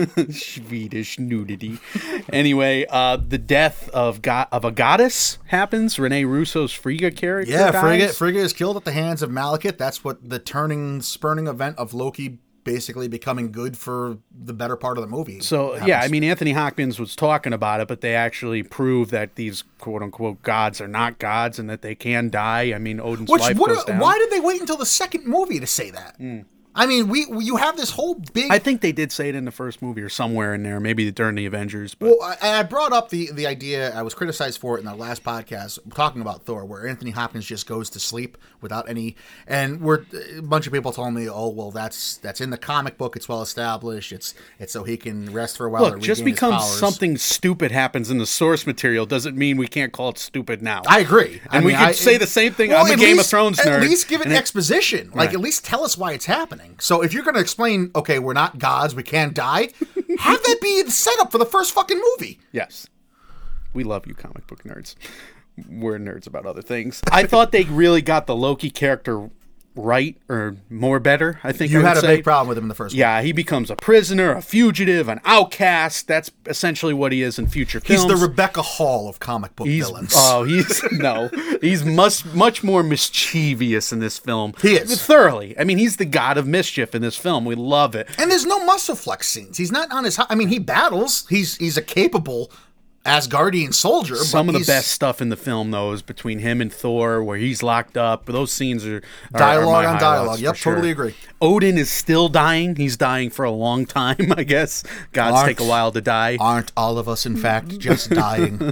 Swedish nudity. Anyway, uh, the death of go- of a goddess happens. Rene Russo's Frigga character. Yeah, dies. Frigga, Frigga is killed at the hands of Malekith. That's what the turning, spurning event of Loki basically becoming good for the better part of the movie. So happens. yeah, I mean Anthony Hopkins was talking about it, but they actually prove that these quote unquote gods are not gods and that they can die. I mean Odin's Which, wife what, goes down. why did they wait until the second movie to say that? Mm. I mean, we you have this whole big. I think they did say it in the first movie or somewhere in there, maybe during the Avengers. But Well, I, I brought up the, the idea, I was criticized for it in our last podcast, talking about Thor, where Anthony Hopkins just goes to sleep without any, and we're, a bunch of people told me, oh, well, that's that's in the comic book, it's well established, it's it's so he can rest for a while. look, or just regain his because powers. something stupid happens in the source material doesn't mean we can't call it stupid now. I agree. I And we mean, could I- say the same thing. well, I'm a at Game of least- Thrones At nerd, least give it and it- exposition. Like, Right. at least tell us why it's happening. So if you're going to explain, okay, we're not gods, we can't die, have that be the setup for the first fucking movie. Yes. We love you, comic book nerds. We're nerds about other things. I thought they really got the Loki character right, or more better, I think You I would had a say. big problem with him in the first one. Yeah, he becomes a prisoner, a fugitive, an outcast. That's essentially what he is in future He's films. the Rebecca Hall of comic book He's villains. oh he's no he's much much more mischievous in this film. He is. thoroughly. I mean, he's the god of mischief in this film. We love it. And there's no muscle flex scenes. He's not on his. I mean, he battles. He's he's a capable Asgardian soldier. Some but of the he's- best stuff in the film, though, is between him and Thor, where he's locked up. Those scenes are, are Dialogue are my on highlights dialogue. for Yep, sure. totally agree. Odin is still dying. He's dying for a long time, I guess. Gods Aren't- take a while to die. Aren't all of us, in fact, just dying?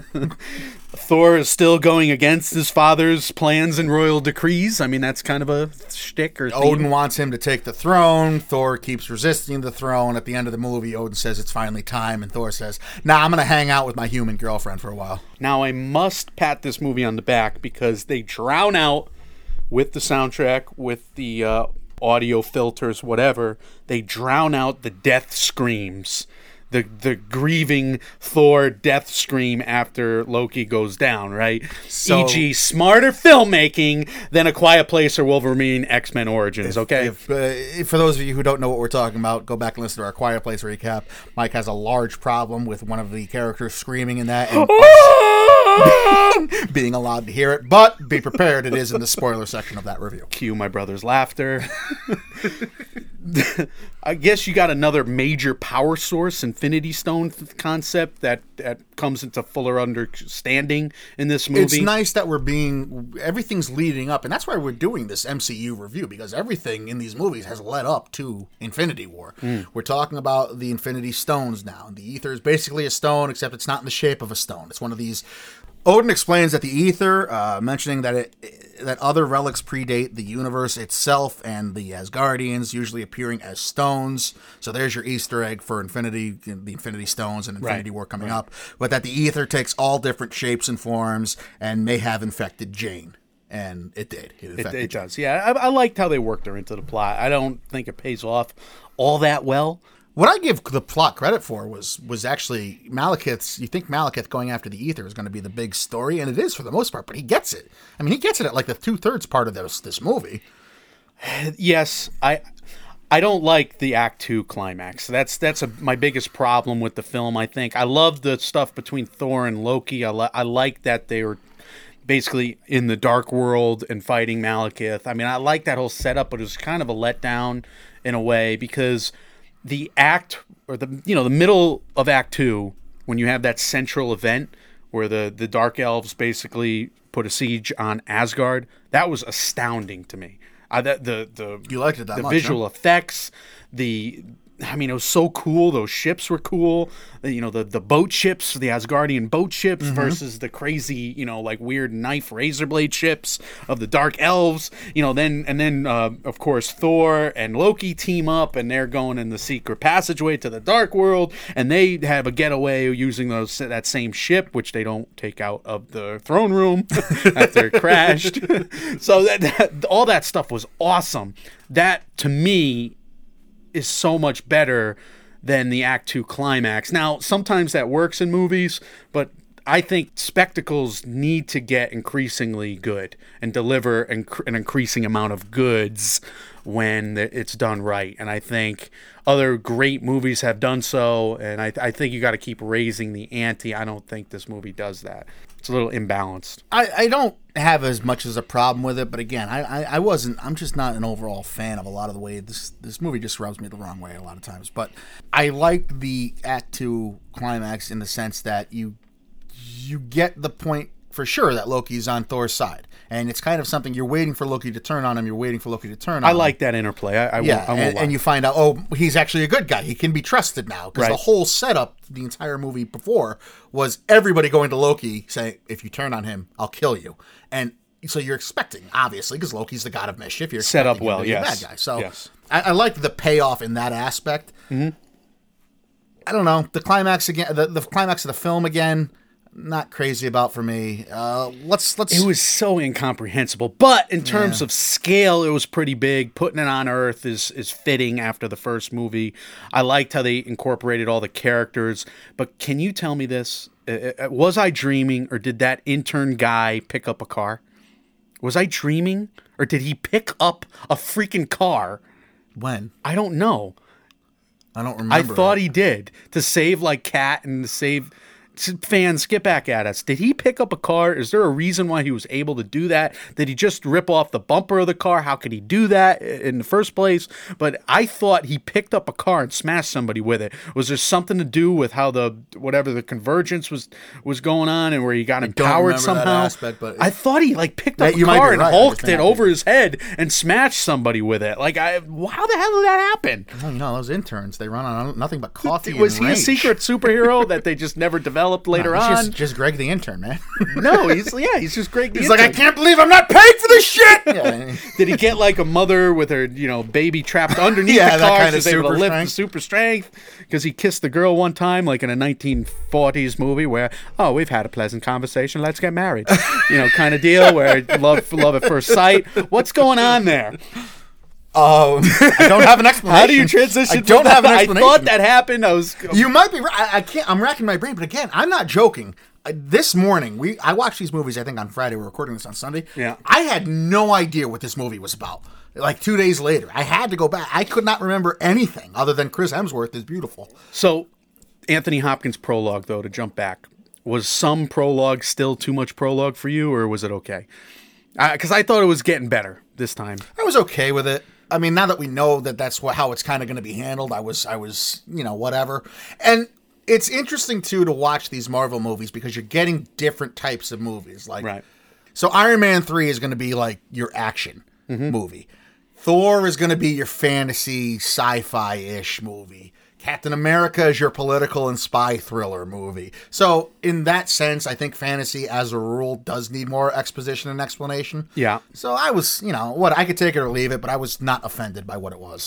Thor is still going against his father's plans and royal decrees. I mean, that's kind of a shtick or theme. Odin wants him to take the throne. Thor keeps resisting the throne. At the end of the movie, Odin says it's finally time, and Thor says, "Nah, I'm gonna hang out with my human girlfriend for a while." Now, I must pat this movie on the back because they drown out with the soundtrack, with the uh, audio filters, whatever. They drown out the death screams, the the grieving Thor death scream after Loki goes down, right? So- for example, smarter filmmaking than A Quiet Place or Wolverine X-Men Origins, okay? If, uh, if- for those of you who don't know what we're talking about, go back and listen to our Quiet Place recap. Mike has a large problem with one of the characters screaming in that and being allowed to hear it, but be prepared, it is in the spoiler section of that review. Cue my brother's laughter. I guess you got another major power source, Infinity Stone th- concept that, that comes into fuller understanding in this movie. It's nice that we're being, everything's leading up, and that's why we're doing this M C U review, because everything in these movies has led up to Infinity War. Mm. We're talking about the Infinity Stones now. The Ether is basically a stone, except it's not in the shape of a stone. It's one of these. Odin explains that the Ether, uh, mentioning that it that other relics predate the universe itself and the Asgardians, usually appearing as stones. So there's your Easter egg for Infinity, the Infinity Stones and Infinity Right, War coming right. up. But that the Ether takes all different shapes and forms and may have infected Jane. And it did. It It, infected it Jane. does, yeah. I, I liked how they worked her into the plot. I don't think it pays off all that well. What I give the plot credit for was was actually Malekith's. You think Malekith going after the Ether is going to be the big story, and it is for the most part. But he gets it. I mean, he gets it at like the two thirds part of this this movie. Yes, I I don't like the Act Two climax. That's that's a, my biggest problem with the film. I think I love the stuff between Thor and Loki. I li- I like that they were basically in the dark world and fighting Malekith. I mean, I like that whole setup, but it was kind of a letdown in a way because the act or the you know the middle of Act Two, when you have that central event where the the Dark Elves basically put a siege on Asgard, that was astounding to me. I, the the the You liked it that the much, visual huh? effects, the I mean, it was so cool. Those ships were cool. You know, the, the boat ships, the Asgardian boat ships mm-hmm. versus the crazy, you know, like weird knife razor blade ships of the Dark Elves. You know, then and then uh, of course Thor and Loki team up, and they're going in the secret passageway to the Dark World, and they have a getaway using those that same ship, which they don't take out of the throne room after it crashed. So that, that all that stuff was awesome. That to me is so much better than the Act Two climax. Now, sometimes that works in movies, but I think spectacles need to get increasingly good and deliver an increasing amount of goods when it's done right. And I think other great movies have done so, and I, I think you got to keep raising the ante. I don't think this movie does that. It's a little imbalanced. I, I don't have as much as a problem with it, but again, I, I, I wasn't. I'm just not an overall fan of a lot of the way this this movie just rubs me the wrong way a lot of times. But I like the Act Two climax in the sense that you you get the point for sure that Loki's on Thor's side. And it's kind of something you're waiting for Loki to turn on him. You're waiting for Loki to turn on I him. like that interplay. I, I yeah, won't, I won't and, lie. and you find out, oh, he's actually a good guy. He can be trusted now. Because Right. the whole setup, the entire movie before, was everybody going to Loki saying, if you turn on him, I'll kill you. And so you're expecting, obviously, because Loki's the god of mischief. You're Set up expecting him well, to be a yes. bad guy. So Yes. I, I like the payoff in that aspect. Mm-hmm. I don't know. The climax again, the, the climax of the film again, not crazy about for me. Uh, let's let's. It was so incomprehensible, but in terms Yeah. of scale, it was pretty big. Putting it on Earth is is fitting after the first movie. I liked how they incorporated all the characters. But can you tell me this? Uh, uh, was I dreaming, or did that intern guy pick up a car? Was I dreaming, or did he pick up a freaking car? When? I don't know. I don't remember. I thought it. he did to save like Cat and to save. Fans, get back at us. Did he pick up a car? Is there a reason why he was able to do that? Did he just rip off the bumper of the car? How could he do that in the first place? But I thought he picked up a car and smashed somebody with it. Was there something to do with how the whatever the convergence was was going on and where he got don't empowered remember that somehow? aspect, but- I thought he like picked That- up a you might car be and right. I hulked just it think- over his head and smashed somebody with it. Like, I, how the hell did that happen? Oh, you know, those interns, they run on nothing but coffee Was and he a rage. secret superhero that they just never developed later No, he's on? Just, just Greg the intern, man. No, he's yeah, he's just Greg. the He's like, I intern. can't believe I'm not paid for this shit. Yeah. Did he get like a mother with her, you know, baby trapped underneath Yeah, the that car? kind She of was able to super lift strength. the super strength because he kissed the girl one time, like in a nineteen forties movie where, oh, we've had a pleasant conversation, let's get married, you know, kind of deal where love, love at first sight. What's going on there? Um, I don't have an explanation. How do you transition? I don't to have an that? explanation. I thought that happened. I was. You might be right. I, I can't. I'm racking my brain, but again, I'm not joking. Uh, This morning, we I watched these movies. I think on Friday. We're recording this on Sunday. Yeah. I had no idea what this movie was about. Like two days later, I had to go back. I could not remember anything other than Chris Hemsworth is beautiful. So, Anthony Hopkins' prologue, though, to jump back, was some prologue still too much prologue for you, or was it okay? Because I thought it was getting better this time. I was okay with it. I mean, now that we know that that's what, how it's kind of going to be handled, I was, I was, you know, whatever. And it's interesting too to watch these Marvel movies because you're getting different types of movies. Like, Right. So Iron Man three is going to be like your action Mm-hmm. movie. Thor is going to be your fantasy sci-fi ish movie. Captain America is your political and spy thriller movie. So in that sense, I think fantasy as a rule does need more exposition and explanation. Yeah. So I was, you know, what I could take it or leave it, but I was not offended by what it was.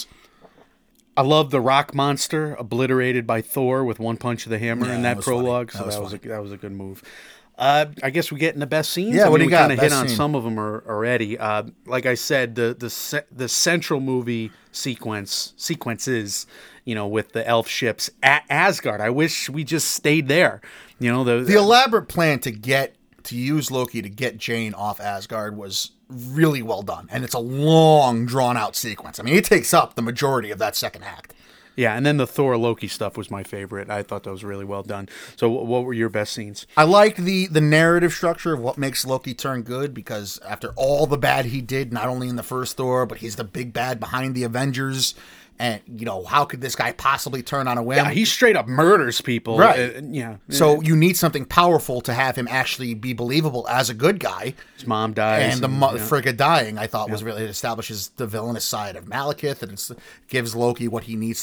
I love the rock monster obliterated by Thor with one punch of the hammer Yeah, in that that, was prologue. funny. So That that was was a, that was a good move. Uh, I guess we get in the best scenes. Yeah, I what mean, do you we got? kind of hit Best on scene. some of them are, already. Uh, like I said, the the ce- the central movie sequence sequences, you know, with the elf ships at Asgard. I wish we just stayed there. You know, the, The elaborate plan to get to use Loki to get Jane off Asgard was really well done, and it's a long, drawn-out sequence. I mean, it takes up the majority of that second act. yeah, and then the Thor Loki stuff was my favorite. I thought that was really well done. So, wh- what were your best scenes? I liked the the narrative structure of what makes Loki turn good, because after all the bad he did, not only in the first Thor, but he's the big bad behind the Avengers. And, you know, how could this guy possibly turn on a whim? Yeah, he straight up murders people. Right. Uh, yeah. So you need something powerful to have him actually be believable as a good guy. his mom dies. And the mo- yeah. frigga dying, I thought, was really, it establishes the villainous side of Malekith, and it gives Loki what he needs to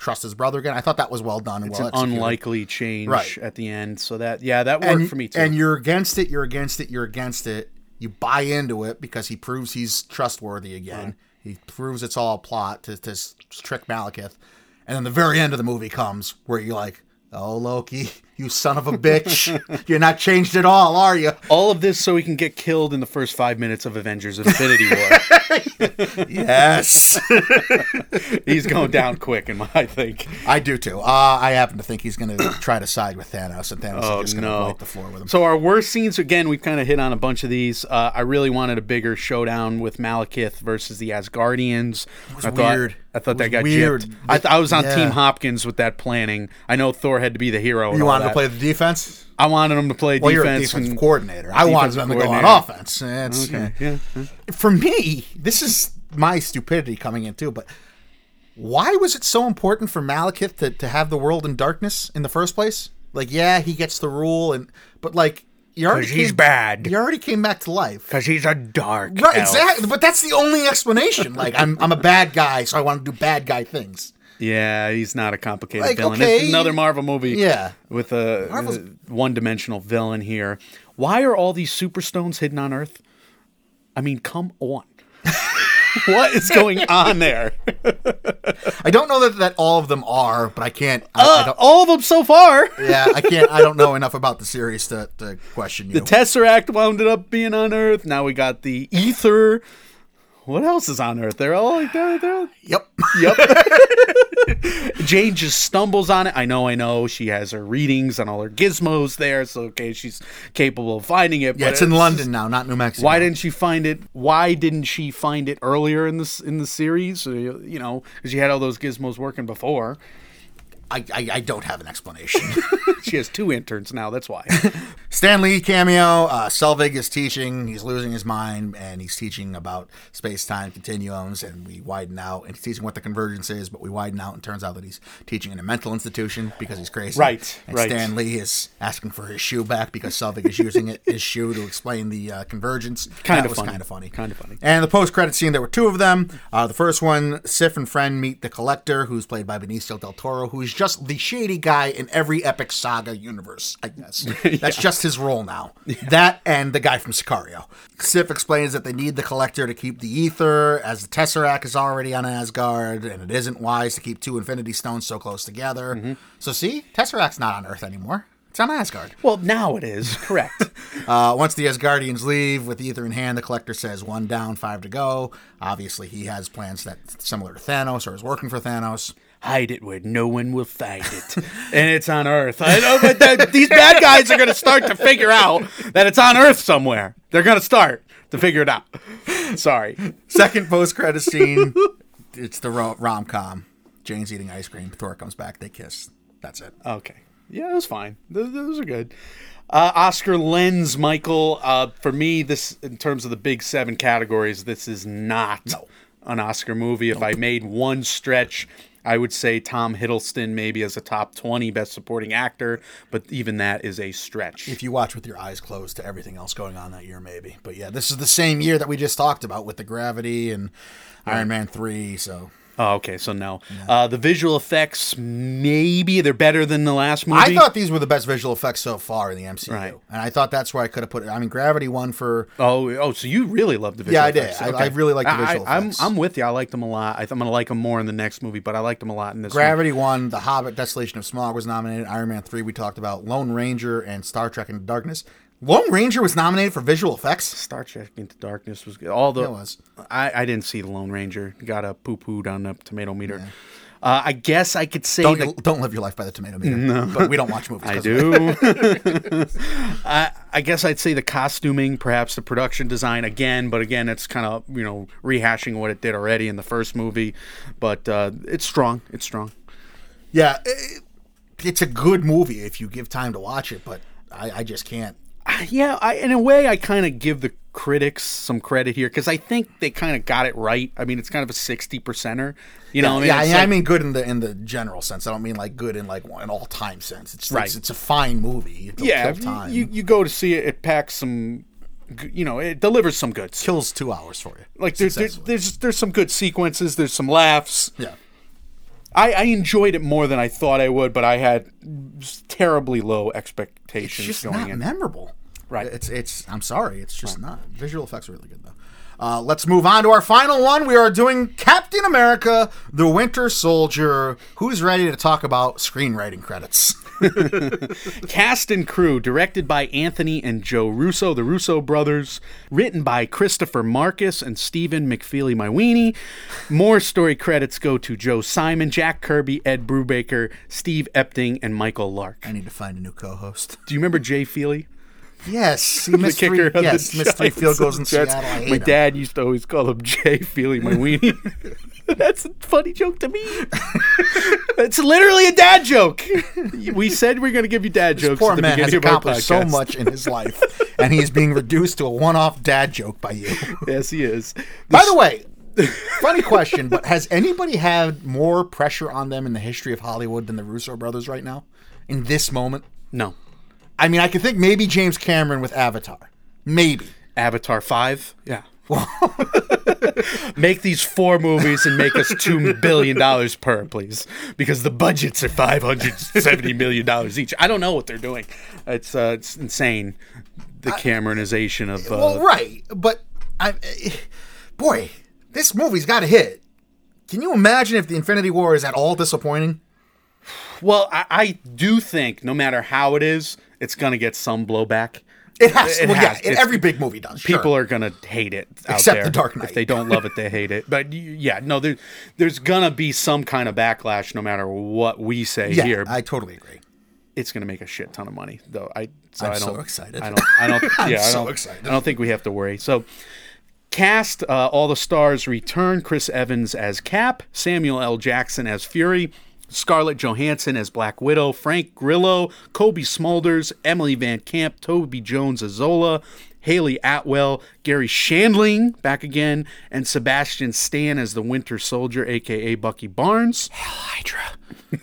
trust his brother again. I thought that was well done and It's well an executed. unlikely change Right. at the end. So that, yeah, that worked and, for me too. And you're against it, you're against it, you're against it. You buy into it because he proves he's trustworthy again. Right. He proves it's all a plot to, to trick Malekith. And then the very end of the movie comes where you're like, oh, Loki, you son of a bitch. You're not changed at all, are you? All of this so he can get killed in the first five minutes of Avengers Infinity War. Yes. He's going down quick, in my, I think. I do too. Uh, I happen to think he's going to try to side with Thanos, and Thanos Oh, is just going to no. wipe the floor with him. So our worst scenes, again, we've kind of hit on a bunch of these. Uh, I really wanted a bigger showdown with Malekith versus the Asgardians. It was I thought, weird. I thought It that was got weird. gypped. I, th- I was on Yeah. Team Hopkins with that planning. I know Thor had to be the hero. and You all wanted to that. play the defense? I wanted him to play Well, you're a defense. defensive and- coordinator. I wanted defensive them to go on coordinator. offense. It's, Okay, yeah. yeah. For me, this is my stupidity coming in too, but why was it so important for Malekith to, to have the world in darkness in the first place? Like, yeah, he gets the rule, and but like, you already 'Cause he's came- bad. You already came back to life. Because he's a dark Right, elf. exactly. But that's the only explanation. Like, I'm I'm a bad guy, so I want to do bad guy things. Yeah, he's not a complicated Like, villain. okay. It's another Marvel movie Yeah. with a Marvel's- uh, one-dimensional villain here. Why are all these superstones hidden on Earth? I mean, come on. What is going on there? I don't know that, that all of them are, but I can't. I, I Uh, don't, all of them so far. yeah, I can't. I don't know enough about the series to, to question you. The Tesseract wound up being on Earth. Now we got the Ether. What else is on Earth? They're all like, they're, they're, yep. yep. Jane just stumbles on it. I know, I know. She has her readings and all her gizmos there. So, okay, she's capable of finding it. Yeah, but it's in London now, not New Mexico. Why didn't she find it? Why didn't she find it earlier in this in the series? Uh, You know, because she had all those gizmos working before. I, I, I don't have an explanation. She has two interns now. That's why. Stan Lee cameo. Uh, Selvig is teaching. He's losing his mind, and he's teaching about space-time continuums, and we widen out. And he's teaching what the convergence is, but we widen out, and it turns out that he's teaching in a mental institution because he's crazy. Right, And right. Stan Lee is asking for his shoe back because Selvig is using it, his shoe to explain the uh, convergence. Kind that of was funny. kind of funny. Kind of funny. And the post-credit scene, there were two of them. Uh, the first one, Sif and Friend meet the Collector, who's played by Benicio del Toro, who is just the shady guy in every epic saga universe, I guess. That's just his role now. That and the guy from Sicario. Sif explains that they need the Collector to keep the Ether, as the Tesseract is already on Asgard, and it isn't wise to keep two Infinity Stones so close together. Mm-hmm. So see, Tesseract's not on Earth anymore. It's on Asgard. Well, now it is. Correct. Uh, once the Asgardians leave with Ether in hand, the Collector says one down, five to go. Obviously, he has plans that's similar to Thanos, or is working for Thanos. Hide it where no one will find it. And it's on Earth. I know, but the, these bad guys are going to start to figure out that it's on Earth somewhere. They're going to start to figure it out. Sorry. Second post-credit scene, it's the ro- rom-com. Jane's eating ice cream. Thor comes back. They kiss. That's it. Okay. Yeah, it was fine. Those, those are good. Uh, Oscar Lenz, Michael. Uh, for me, this, in terms of the big seven categories, this is not No. an Oscar movie. If I made one stretch, I would say Tom Hiddleston maybe as a top twenty best supporting actor, but even that is a stretch. If you watch with your eyes closed to everything else going on that year, maybe. But yeah, this is the same year that we just talked about with the Gravity and Iron Man three, so... Oh, okay, so no. Uh, the visual effects, maybe they're better than the last movie. I thought these were the best visual effects so far in the M C U. Right. And I thought that's where I could have put it. I mean, Gravity won for... Oh, oh, so you really love the visual Yeah, I did. effects. I- I really like the visual I, I'm, effects. I'm with you. I liked them a lot. I th- I'm going to like them more in the next movie, but I liked them a lot in this one. Gravity won. The Hobbit, Desolation of Smaug was nominated. Iron Man three we talked about. Lone Ranger and Star Trek Into Darkness. Lone Ranger was nominated for visual effects? Star Trek Into Darkness was good. All the It was. I, I didn't see the Lone Ranger. Got a poo pooed on the tomato meter. Uh, I guess I could say Don't, that don't live your life by the tomato meter. No. But we don't watch movies. I 'cause of it. do. I, I guess I'd say the costuming, perhaps the production design again, but again, it's kind of, you know, rehashing what it did already in the first movie. But uh, it's strong. It's strong. Yeah, it, it's a good movie if you give time to watch it, but I, I just can't. Yeah, I, in a way, I kind of give the critics some credit here because I think they kind of got it right. I mean, it's kind of a sixty percenter. You know, yeah, I mean, yeah, it's I like- mean good in the in the general sense. I don't mean like good in like an all time sense. It's, Right. it's it's a fine movie. It'll yeah, kill time. you you go to see it, it packs some, g- you know, it delivers some goods. kills two hours for you. Like there's there's successfully. there's there's some good sequences. There's some laughs. Yeah. I, I enjoyed it more than I thought I would, but I had terribly low expectations It's just going not in. memorable. Right. It's it's. I'm sorry. It's just not. Visual effects are really good though. Uh, let's move on to our final one. We are doing Captain America: The Winter Soldier. Who's ready to talk about screenwriting credits? Cast and crew, directed by Anthony and Joe Russo, the Russo brothers. Written by Christopher Marcus and Stephen McFeely-Myweeney. More story credits go to Joe Simon, Jack Kirby, Ed Brubaker, Steve Epting, and Michael Lark. I need to find a new co-host. Do you remember Jay Feely? Yes, he missed three, of yes, the missed three Giants field goals in and Jets. Seattle. I hate My him. dad used to always call him Jay Feely-Myweeney. That's a funny joke to me. It's literally a dad joke. We said we are going to give you dad This jokes. poor at the man has beginning of our accomplished so podcast. much in his life, and he's being reduced to a one-off dad joke by you. Yes, he is. By the way, funny question, but has anybody had more pressure on them in the history of Hollywood than the Russo brothers right now? In this moment? No. I mean, I could think maybe James Cameron with Avatar. Maybe. Avatar five? Yeah. Make these four movies and make us two billion dollars per, please. Because the budgets are five hundred seventy million dollars each. I don't know what they're doing. It's uh, it's insane, the Cameronization of... Uh, Well, right. But, I, boy, this movie's got a hit. Can you imagine if the Infinity War is at all disappointing? Well, I, I do think no matter how it is, it's going to get some blowback. It has. It well, has. yeah, it, It's- every big movie does. Sure. People are going to hate it out Except there. The Dark Knight. If they don't love it, they hate it. But y- yeah, no, there, there's going to be some kind of backlash no matter what we say yeah, here. I totally agree. It's going to make a shit ton of money, though. I so I'm I don't, so excited. I don't. I don't. I'm yeah, I so don't, excited. I don't think we have to worry. So, cast: uh, all the stars return. Chris Evans as Cap, Samuel L. Jackson as Fury, Scarlett Johansson as Black Widow, Frank Grillo, Kobe Smulders, Emily Van Camp, Toby Jones as Zola, Haley Atwell, Gary Shandling back again, and Sebastian Stan as the Winter Soldier, aka Bucky Barnes. Hydra.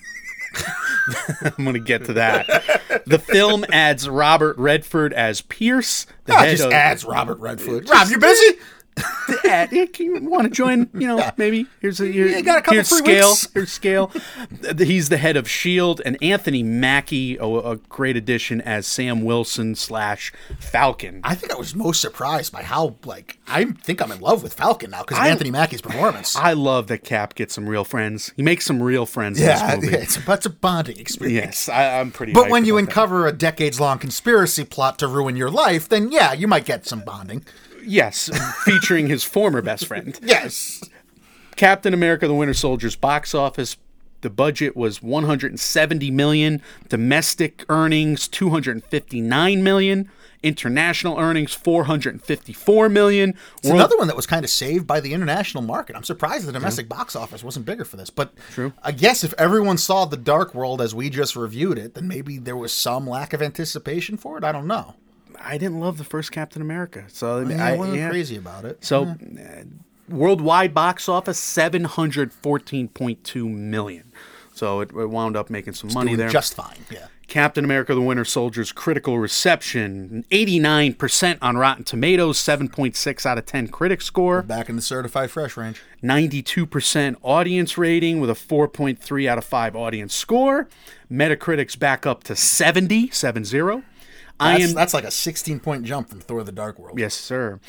I'm going to get to that. The film adds Robert Redford as Pierce. The Ah, head just of- adds Robert Redford. Rob, you busy? add. Yeah, you want to join? You know, maybe here's a here, You got a couple here's free scale. weeks. Here's scale. He's the head of Shield, and Anthony Mackie, a, a great addition as Sam Wilson slash Falcon. I think I was most surprised by how, like, I think I'm in love with Falcon now because of I- Anthony Mackie's performance. I love that Cap gets some real friends. He makes some real friends yeah, in this movie. it's, a, it's a bonding experience. Yes, I, I'm pretty. But hyped when you about that. uncover a decades-long conspiracy plot to ruin your life, then yeah, you might get some bonding. yes, featuring his former best friend. Yes. Captain America: The Winter Soldier's box office, the budget was one hundred seventy million dollars, domestic earnings two hundred fifty-nine million dollars, international earnings four hundred fifty-four million dollars. It's another one that was kind of saved by the international market. I'm surprised the domestic box office wasn't bigger for this. But True. I guess if everyone saw The Dark World as we just reviewed it, then maybe there was some lack of anticipation for it. I don't know. I didn't love the first Captain America, so Yeah, I I wasn't yeah. crazy about it. So uh, worldwide box office seven hundred fourteen point two million dollars. So it, it wound up making some money Doing there. just fine. Yeah. Captain America: The Winter Soldier's critical reception, eighty-nine percent on Rotten Tomatoes, seven point six out of ten critic score, Back in the certified fresh range. ninety-two percent audience rating with a four point three out of five audience score. Metacritic's back up to seventy, seven zero. I That's, am that's like a sixteen point jump from Thor: The Dark World. Yes, sir.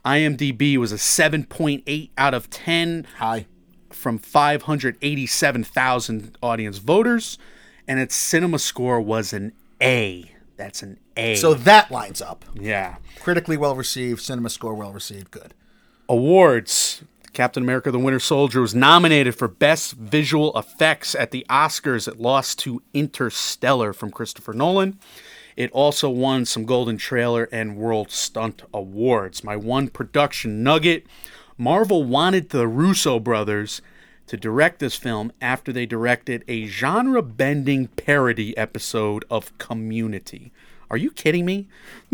IMDb was a seven point eight out of ten High. from five hundred eighty-seven thousand audience voters, and its cinema score was an A. That's an A. So that lines up. yeah. Critically well received, cinema score well received. Good. Awards. Captain America: The Winter Soldier was nominated for Best Visual Effects at the Oscars. It lost to Interstellar from Christopher Nolan. It also won some Golden Trailer and World Stunt Awards. My one production nugget: Marvel wanted the Russo brothers to direct this film after they directed a genre-bending parody episode of Community. Are you kidding me?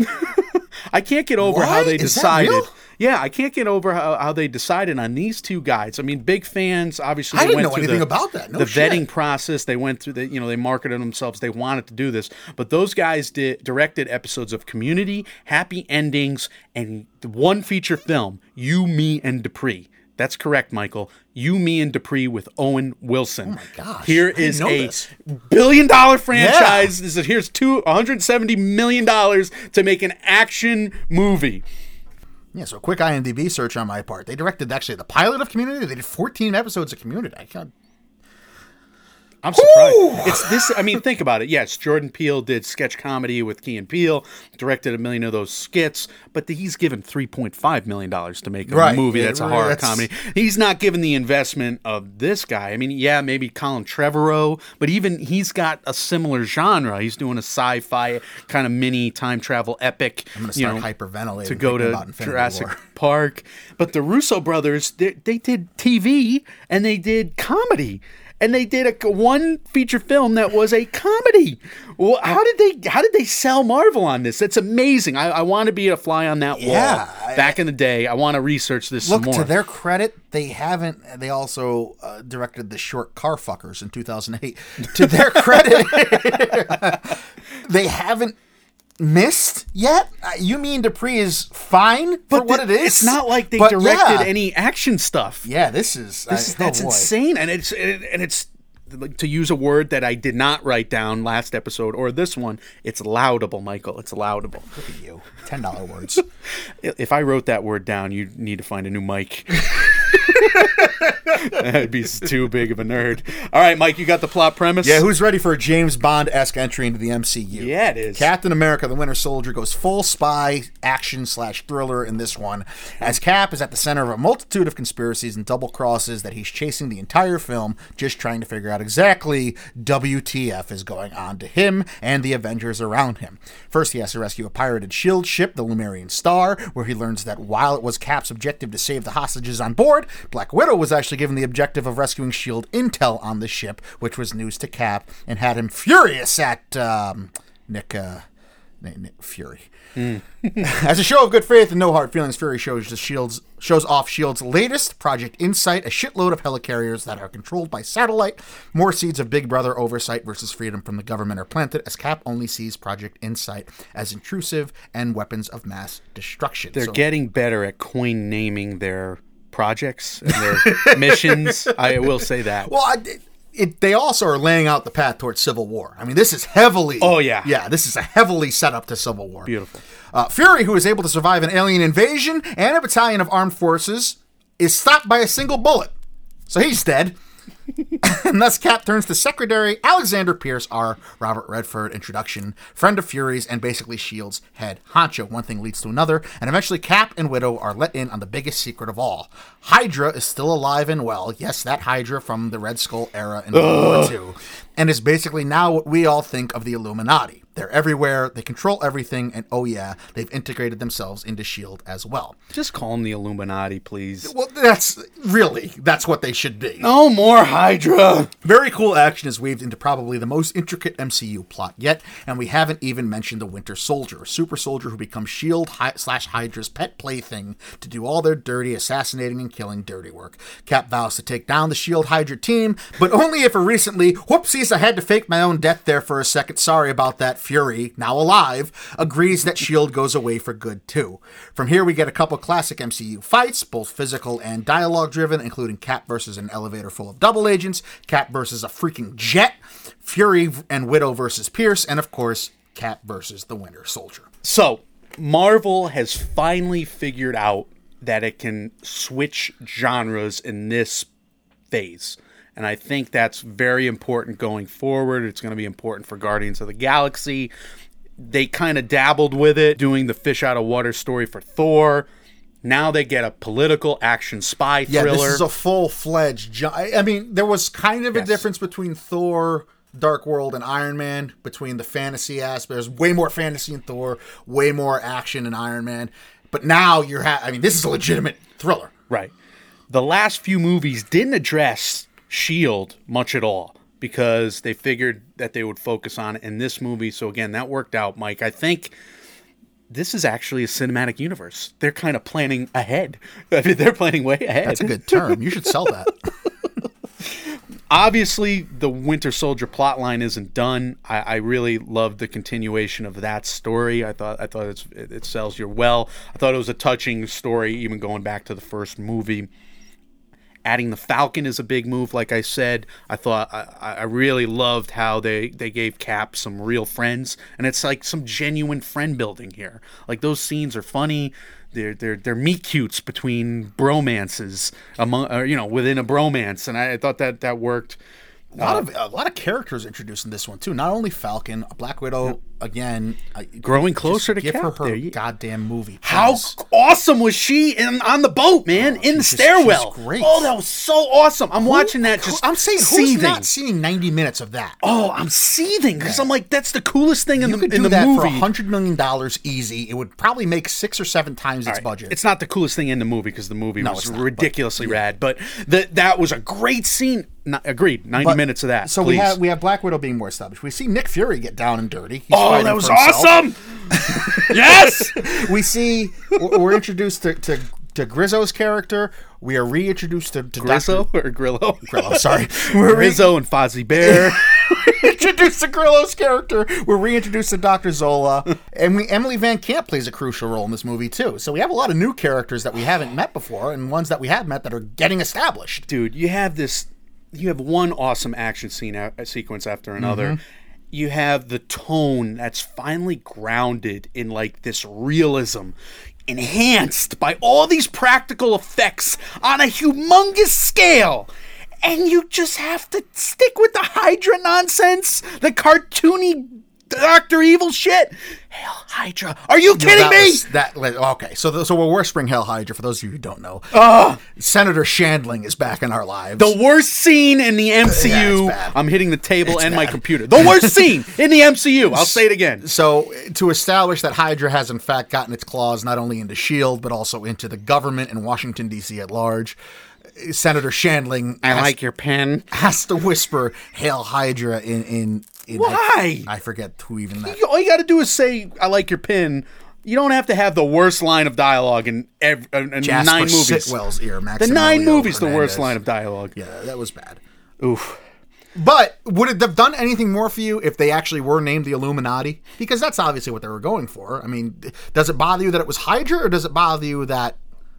I can't get over how What? they Is that decided. real? Yeah, I can't get over how, how they decided on these two guys. I mean, big fans. Obviously, I they didn't went know through anything the, about that. No the shit. vetting process. They went through the, you know, they marketed themselves. They wanted to do this, but those guys did directed episodes of Community, Happy Endings, and the one feature film, You, Me, and Dupree. That's correct, Michael. You, Me, and Dupree with Owen Wilson. Oh my gosh. Here I didn't is know a this. billion dollar franchise. This is, here's two, one hundred seventy million dollars to make an action movie. Yeah, so a quick IMDb search on my part. They directed actually the pilot of Community. They did fourteen episodes of Community. I can't. I'm surprised. Ooh. It's this. I mean, think about it. Yes, Jordan Peele did sketch comedy with Key and Peele, directed a million of those skits, but the, he's given three point five million dollars to make a right. movie yeah, that's a horror that's... comedy. He's not given the investment of this guy. I mean, yeah, maybe Colin Trevorrow, but even he's got a similar genre. He's doing a sci-fi kind of mini time travel epic. I'm going to start you know, hyperventilating to go to Jurassic War. Park. But the Russo brothers, they, they did T V and they did comedy. And they did a one feature film that was a comedy. Well, how did they? How did they sell Marvel on this? That's amazing. I, I want to be a fly on that yeah, wall. Back in the day, I want to research this look, some more. To their credit, they haven't. They also uh, directed the short Car Fuckers in two thousand eight. To their credit, they haven't missed yet. Uh, you mean Dupree is fine for but what the, it is? It's not like they but directed yeah. any action stuff. Yeah, this is this is I, that's oh insane, and it's and it's to use a word that I did not write down last episode or this one. It's laudable, Michael. It's laudable. Look at you, ten dollar words. If I wrote that word down, you'd need to find a new mic. That'd be too big of a nerd. All right, Mike, you got the plot premise? Yeah, who's ready for a James Bond-esque entry into the M C U? Yeah, it is. Captain America, the Winter Soldier, goes full spy action slash thriller in this one, as Cap is at the center of a multitude of conspiracies and double crosses that he's chasing the entire film, just trying to figure out exactly W T F is going on to him and the Avengers around him. First, he has to rescue a pirated shield ship, the Lumerian Star, where he learns that while it was Cap's objective to save the hostages on board, Black Widow was actually given the objective of rescuing SHIELD intel on the ship, which was news to Cap and had him furious at um, Nick, uh, Nick Fury. Mm. As a show of good faith and no hard feelings, Fury shows the Shield's shows off SHIELD's latest, Project Insight, a shitload of helicarriers that are controlled by satellite. More seeds of Big Brother oversight versus freedom from the government are planted, as Cap only sees Project Insight as intrusive and weapons of mass destruction. They're so, getting better at coin naming their projects and their missions. I will say that. Well, I, it, they also are laying out the path towards Civil War. I mean, this is heavily... Oh, yeah. Yeah, this is a heavily set up to Civil War. Beautiful. Uh, Fury, who is able to survive an alien invasion and a battalion of armed forces, is stopped by a single bullet. So he's dead. And thus Cap turns to Secretary Alexander Pierce, our Robert Redford introduction, friend of Fury's, and basically SHIELD's head honcho. One thing leads to another, and eventually Cap and Widow are let in on the biggest secret of all. Hydra is still alive and well. Yes, that Hydra from the Red Skull era in World War Two. And is basically now what we all think of the Illuminati. They're everywhere, they control everything, and oh yeah, they've integrated themselves into SHIELD as well. Just call them the Illuminati, please. Well, that's really, that's what they should be. No more Hydra! Very cool action is weaved into probably the most intricate M C U plot yet, and we haven't even mentioned the Winter Soldier, a super soldier who becomes SHIELD hi- slash Hydra's pet plaything to do all their dirty, assassinating, and killing dirty work. Cap vows to take down the SHIELD Hydra team, but only if a recently, whoopsies, I had to fake my own death there for a second, sorry about that, Fury, now alive, agrees that SHIELD goes away for good too. From here we get a couple classic M C U fights, both physical and dialogue driven, including Cap versus an elevator full of double agents, Cap versus a freaking jet, Fury and Widow versus Pierce, and of course, Cap versus the Winter Soldier. So, Marvel has finally figured out that it can switch genres in this phase. And I think that's very important going forward. It's going to be important for Guardians of the Galaxy. They kind of dabbled with it, doing the fish out of water story for Thor. Now they get a political action spy thriller. Yeah, this is a full-fledged... I mean, there was kind of a yes. difference between Thor, Dark World, and Iron Man, between the fantasy aspect. There's way more fantasy in Thor, way more action in Iron Man. But now you're... Ha- I mean, this is a legitimate thriller. Right. The last few movies didn't address SHIELD much at all because they figured that they would focus on it in this movie. So again, that worked out, Mike. I think this is actually a cinematic universe. They're kind of planning ahead. I mean, they're planning way ahead. That's a good term. You should sell that. Obviously, the Winter Soldier plotline isn't done. I, I really loved the continuation of that story. I thought I thought it's, it, it sells you well. I thought it was a touching story, even going back to the first movie. Adding the Falcon is a big move. Like I said, I thought I, I really loved how they, they gave Cap some real friends, and it's like some genuine friend building here. Like those scenes are funny. They're they're they're meet cutes between bromances among, or, you know, within a bromance, and I, I thought that that worked. A lot of a lot of characters introduced in this one too. Not only Falcon, Black Widow yep. again, I, growing closer to give Cap. her her there you, goddamn movie. Please. How awesome was she in on the boat, man? Oh, in the just, stairwell. Great. Oh, that was so awesome. I'm who, watching that. Just I'm saying, seething. Who's not seeing ninety minutes of that? Oh, I'm seething because yeah. I'm like, that's the coolest thing in you the could do in the that movie. For a hundred million dollars easy. It would probably make six or seven times its right. budget. It's not the coolest thing in the movie because the movie no, was not, ridiculously but, yeah. rad. But the, that was a great scene. Not, agreed. ninety but, minutes of that. So please. we have we have Black Widow being more established. We see Nick Fury get down and dirty. He's oh, that was awesome! Yes. We see we're introduced to, to to Grizzo's character. We are reintroduced to, to Grizzo Doctor or Grillo. Grillo, sorry. We're Rizzo and Fozzie Bear. Introduced to Grillo's character. We're reintroduced to Doctor Zola, and we Emily Van Camp plays a crucial role in this movie too. So we have a lot of new characters that we haven't met before, and ones that we have met that are getting established. Dude, you have this. You have one awesome action scene a, a sequence after another. Mm-hmm. You have the tone that's finally grounded in like this realism, enhanced by all these practical effects on a humongous scale. And you just have to stick with the Hydra nonsense, the cartoony Doctor Evil shit. Hail Hydra. Are you kidding no, that me? Was, that Okay, so so we're whispering Hail Hydra, for those of you who don't know. Uh, Senator Shandling is back in our lives. The worst scene in the M C U. Yeah, I'm hitting the table it's and bad. my computer. The worst scene in the M C U. I'll say it again. So to establish that Hydra has in fact gotten its claws not only into S H I E L D, but also into the government and Washington, D C at large, Senator Shandling I has, like your pen. has to whisper Hail Hydra in... in In Why? I, I forget who even that. You, all you got to do is say, "I like your pin." You don't have to have the worst line of dialogue in, every, in Jasper nine movies. Sitwell's ear. The nine movies, Hernandez. the worst line of dialogue. Yeah, that was bad. Oof. But would it have done anything more for you if they actually were named the Illuminati? Because that's obviously what they were going for. I mean, does it bother you that it was Hydra, or does it bother you that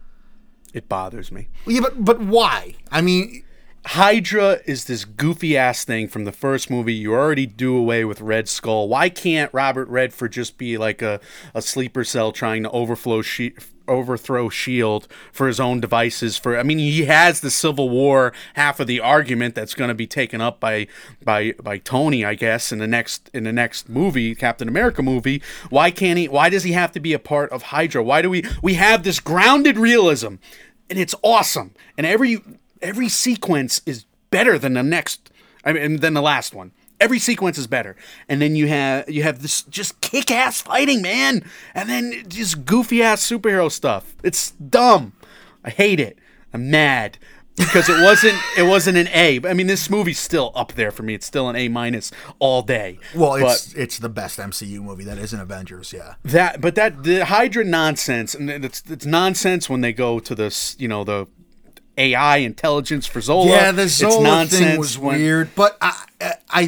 it bothers me? Yeah, but but why? I mean. Hydra is this goofy ass thing from the first movie. You already do away with Red Skull. Why can't Robert Redford just be like a, a sleeper cell trying to overflow she- overthrow S H I E L D for his own devices? For I mean, he has the Civil War half of the argument that's going to be taken up by by by Tony, I guess, in the next in the next movie, Captain America movie. Why can't he? Why does he have to be a part of Hydra? Why do we we have this grounded realism, and it's awesome, and every. Every sequence is better than the next, I mean, than the last one. Every sequence is better, and then you have you have this just kick-ass fighting, man, and then just goofy-ass superhero stuff. It's dumb. I hate it. I'm mad because it wasn't it wasn't an A. I mean, this movie's still up there for me. It's still an A minus all day. Well, it's but it's the best M C U movie that isn't Avengers. Yeah. That, but that the Hydra nonsense, and it's it's nonsense when they go to this, you know, the A I intelligence for Zola. Yeah, the Zola it's thing was when, weird, but I, I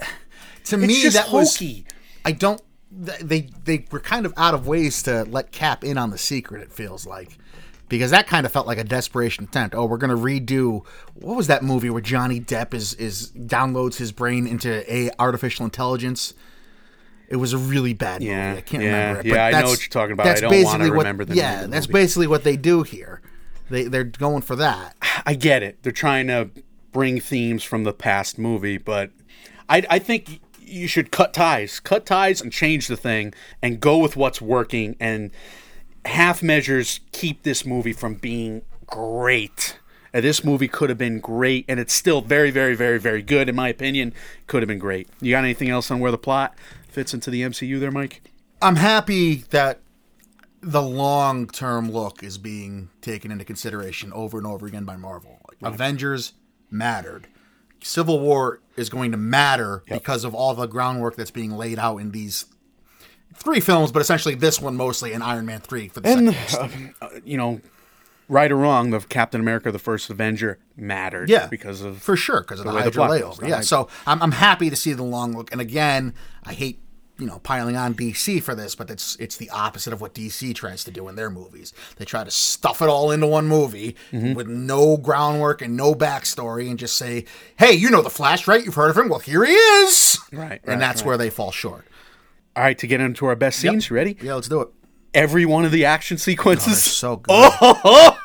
to me just that hokey. was. I don't. They they were kind of out of ways to let Cap in on the secret. It feels like, because that kind of felt like a desperation attempt. Oh, we're gonna redo. What was that movie where Johnny Depp is is downloads his brain into a artificial intelligence? It was a really bad movie. Yeah, I can't yeah, remember it. Yeah, but I that's, know what you're talking about. That's I don't want to basically what, remember the yeah, name of the that's movie. basically what they do here. They they're going for that. I get it. They're trying to bring themes from the past movie, but I I think you should cut ties, cut ties, and change the thing, and go with what's working. And half measures keep this movie from being great. And this movie could have been great, and it's still very, very, very, very good in my opinion. Could have been great. You got anything else on where the plot fits into the M C U there, Mike? I'm happy that the long-term look is being taken into consideration over and over again by Marvel. Like, right. Avengers mattered. Civil War is going to matter yep. because of all the groundwork that's being laid out in these three films, but essentially this one mostly, and Iron Man three for the and, second. Uh, you know, right or wrong, the Captain America, the first Avenger, mattered. Yeah, because of for sure, because of the, the Hydra layover. Yeah, so I'm I'm happy to see the long look. And again, I hate you know, piling on D C for this, but it's it's the opposite of what D C tries to do in their movies. They try to stuff it all into one movie mm-hmm. with no groundwork and no backstory, and just say, "Hey, you know the Flash, right? You've heard of him. Well, here he is." Right, and right, that's right. where they fall short. All right, to get into our best scenes, yep. You ready? Yeah, let's do it. Every one of the action sequences, oh, so good. Oh,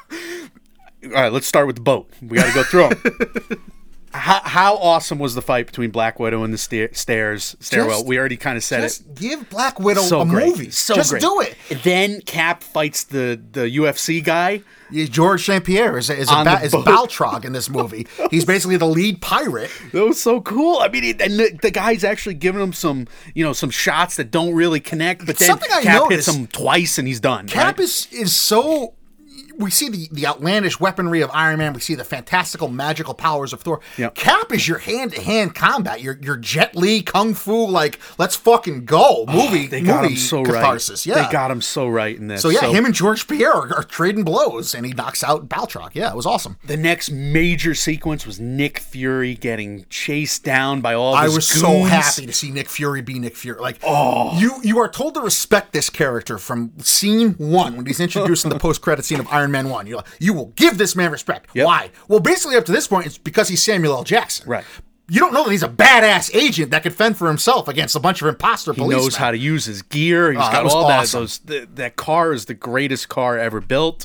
all right, let's start with the boat. We got to go through them. How, how awesome was the fight between Black Widow and the sta- stairs stairwell? Just, we already kind of said just it. Give Black Widow so a great. movie. So just great. do it. Then Cap fights the, the U F C guy. Yeah, George Saint Pierre is a, is, a ba- is Baltrog in this movie. He's basically the lead pirate. That was so cool. I mean, and the, the guy's actually giving him some, you know, some shots that don't really connect. But then Something I Cap noticed, hits him twice and he's done. Cap right? is is so. We see the, the outlandish weaponry of Iron Man. We see the fantastical magical powers of Thor. Yep. Cap is your hand-to-hand combat. Your your Jet Li kung fu, like, let's fucking go. Movie, oh, they got movie him so catharsis. right. Yeah. They got him so right in this. So, yeah, so, him and George Pierre are, are trading blows, and he knocks out Baltrog. Yeah, it was awesome. The next major sequence was Nick Fury getting chased down by all I his was goons. so happy to see Nick Fury be Nick Fury. Like, oh. you you are told to respect this character from scene one, when he's introduced in the post-credit scene of Iron Man one. You're like, you will give this man respect. Yep. Why? Well, basically up to this point, it's because he's Samuel L. Jackson. Right. You don't know that he's a badass agent that could fend for himself against a bunch of imposter He policemen. knows how to use his gear. He's Oh, got that was all awesome. that. Those the, that car is the greatest car ever built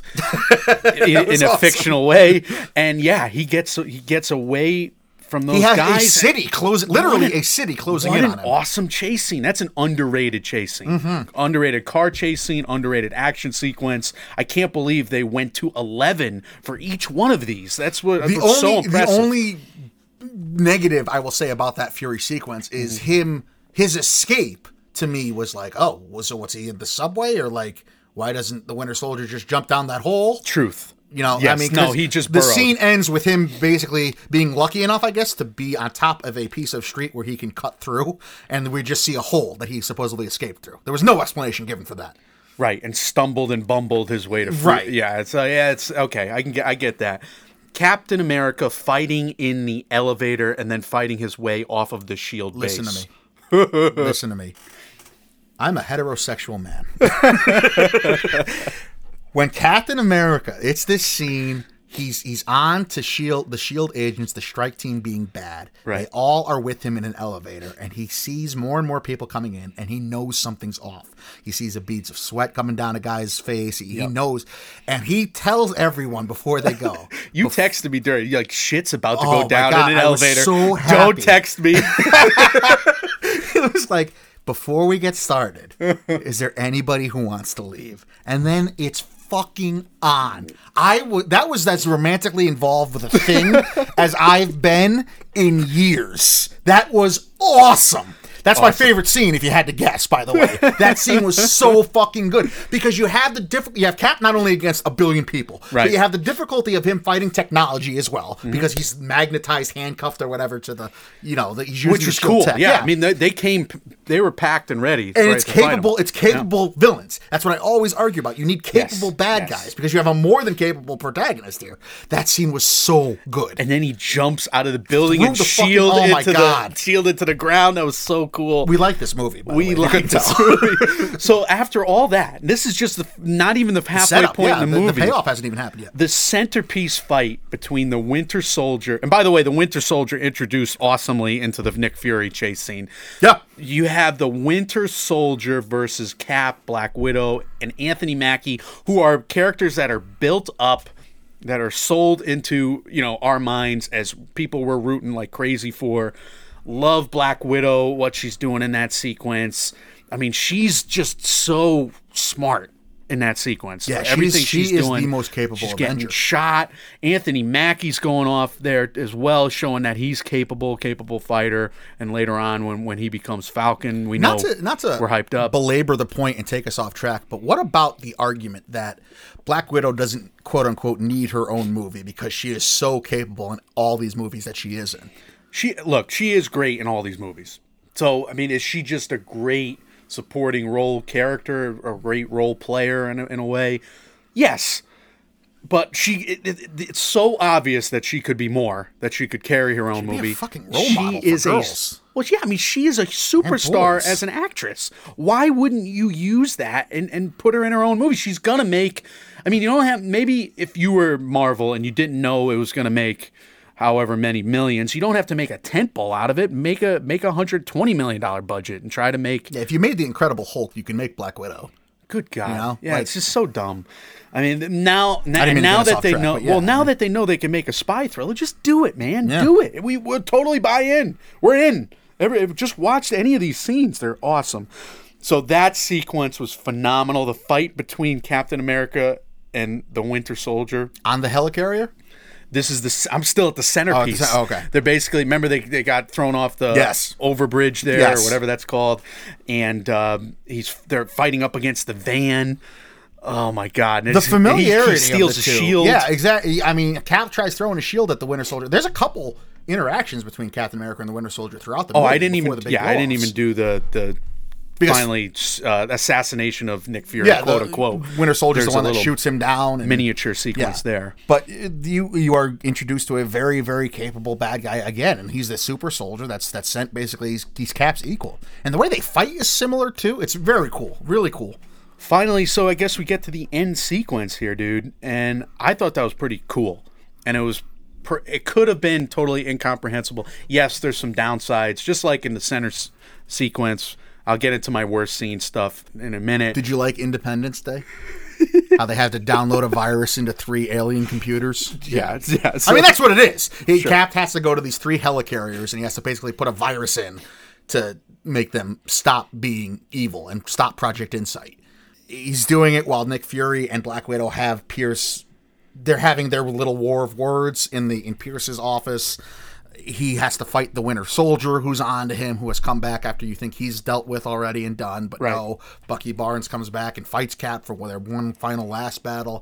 in, in a awesome. fictional way. And yeah, he gets he gets away from those He has guys. a city closing, literally What an- a city closing What in an on him. awesome chase scene. That's an underrated chase scene. Mm-hmm. Underrated car chase scene, underrated action sequence. I can't believe they went to eleven for each one of these. That's what The was so only, impressive. the only negative I will say about that Fury sequence is him, his escape to me was like, oh, so what's he in the subway? Or like, why doesn't the Winter Soldier just jump down that hole? Truth. You know, Yes, I mean, no, 'cause he just the burrowed. scene ends with him basically being lucky enough, I guess, to be on top of a piece of street where he can cut through, and we just see a hole that he supposedly escaped through. There was no explanation given for that. Right, and stumbled and bumbled his way to free. Right. Yeah, it's uh, yeah, it's okay. I can get I get that. Captain America fighting in the elevator and then fighting his way off of the shield Listen base. to me. Listen to me. I'm a heterosexual man. When Captain America, it's this scene, he's he's on to shield the shield agents, the strike team being bad. Right. They all are with him in an elevator, and he sees more and more people coming in, and he knows something's off. He sees the beads of sweat coming down a guy's face. He, Yep. he knows, and he tells everyone before they go. You texted me during, you're like, shit's about to Oh go my down God, in an I was elevator. so Don't happy. text me. It was like, before we get started, is there anybody who wants to leave? And then it's fucking on. I w- that was as romantically involved with a thing as I've been in years. That was awesome. That's my favorite scene, if you had to guess, by the way. That scene was so fucking good. Because you have the diff- you have Cap not only against a billion people, Right. but you have the difficulty of him fighting technology as well. Mm-hmm. Because he's magnetized, handcuffed, or whatever to the, you know, the, he's using Which the was skill cool. tech. Yeah, I mean, they, they came, they were packed and ready. And right, it's to fight 'em. capable. It's capable villains. That's what I always argue about. You need capable Yes, bad yes. guys because you have a more than capable protagonist here. That scene was so good. And then he jumps out of the building Through and the fucking- shield oh my into God. the shield into the ground. That was so cool. we like this movie. By We the way. You like can this tell. movie. So after all that, this is just the, not even the halfway Setup, point yeah, in the the, movie. the payoff hasn't even happened yet. The centerpiece fight between the Winter Soldier, and by the way, the Winter Soldier introduced awesomely into the Nick Fury chase scene. Yeah. You have the Winter Soldier versus Cap, Black Widow, and Anthony Mackie, who are characters that are built up, that are sold into, you know, our minds as people we're rooting like crazy for. Love Black Widow, what she's doing in that sequence. I mean, she's just so smart in that sequence. Yeah, For she's- everything she she's is doing. the most capable She's Avenger. getting shot. Anthony Mackie's going off there as well, showing that he's capable, capable fighter. And later on, when, when he becomes Falcon, we know Not to not to we're hyped up. belabor the point and take us off track, but what about the argument that Black Widow doesn't quote unquote need her own movie because she is so capable in all these movies that she is in? She look, she is great in all these movies. So, I mean, is she just a great supporting role character, a great role player in a, in a way? Yes. but she, it, it, it's so obvious that she could be more, that she could carry her own She'd be a movie. fucking role she model for is girls. A, well, yeah, I mean, she is a superstar boys. as an actress. Why wouldn't you use that and, and put her in her own movie? She's gonna make. I mean, you don't have. Maybe if you were Marvel and you didn't know it was gonna make however many millions, you don't have to make a tentpole out of it. Make a make a hundred twenty million dollar budget and try to make. Yeah, if you made the Incredible Hulk, you can make Black Widow. Good God! You know, yeah, like- it's just so dumb. I mean, now now, didn't mean to now get us that off they track, know, but yeah, well, now I mean- that they know they can make a spy thriller, just do it, man. Yeah. Do it. We would totally buy in. We're in. Every, just watch any of these scenes; they're awesome. So that sequence was phenomenal. The fight between Captain America and the Winter Soldier. On the helicarrier? This is the. I'm still at the centerpiece. cen- okay. They're basically, remember they they got thrown off the Yes. overbridge there Yes. or whatever that's called, and um, he's they're fighting up against the van. Oh my God! And The it's- familiarity he, he steals of a the two. shield. Yeah, exactly. I mean, Cap tries throwing a shield at the Winter Soldier. There's a couple interactions between Captain America and the Winter Soldier throughout the Oh, movie. I didn't before even. the big Yeah, I didn't blow-offs. even do the the Because- finally uh, assassination of Nick Fury, Yeah, quote the unquote. Winter Soldier's There's the a one that little shoots him down. And, miniature sequence there. But uh, you you are introduced to a very very capable bad guy again, and he's the super soldier that's that's sent basically. He's, he's Cap's equal, and the way they fight is similar too. It's very cool, really cool. Finally, so I guess we get to the end sequence here, dude, and I thought that was pretty cool. And it was, per, it could have been totally incomprehensible. Yes, there's some downsides, just like in the center s- sequence. I'll get into my worst scene stuff in a minute. Did you like Independence Day? How they had to download a virus into three alien computers? yeah, yeah. I so- mean, that's what it is. He, Cap has to go to these three helicarriers, and he has to basically put a virus in to make them stop being evil and stop Project Insight. He's doing it while Nick Fury and Black Widow have Pierce. They're having their little war of words in the in Pierce's office. He has to fight the Winter Soldier, who's on to him, who has come back after you think he's dealt with already and done. But Right. no, Bucky Barnes comes back and fights Cap for their one final last battle.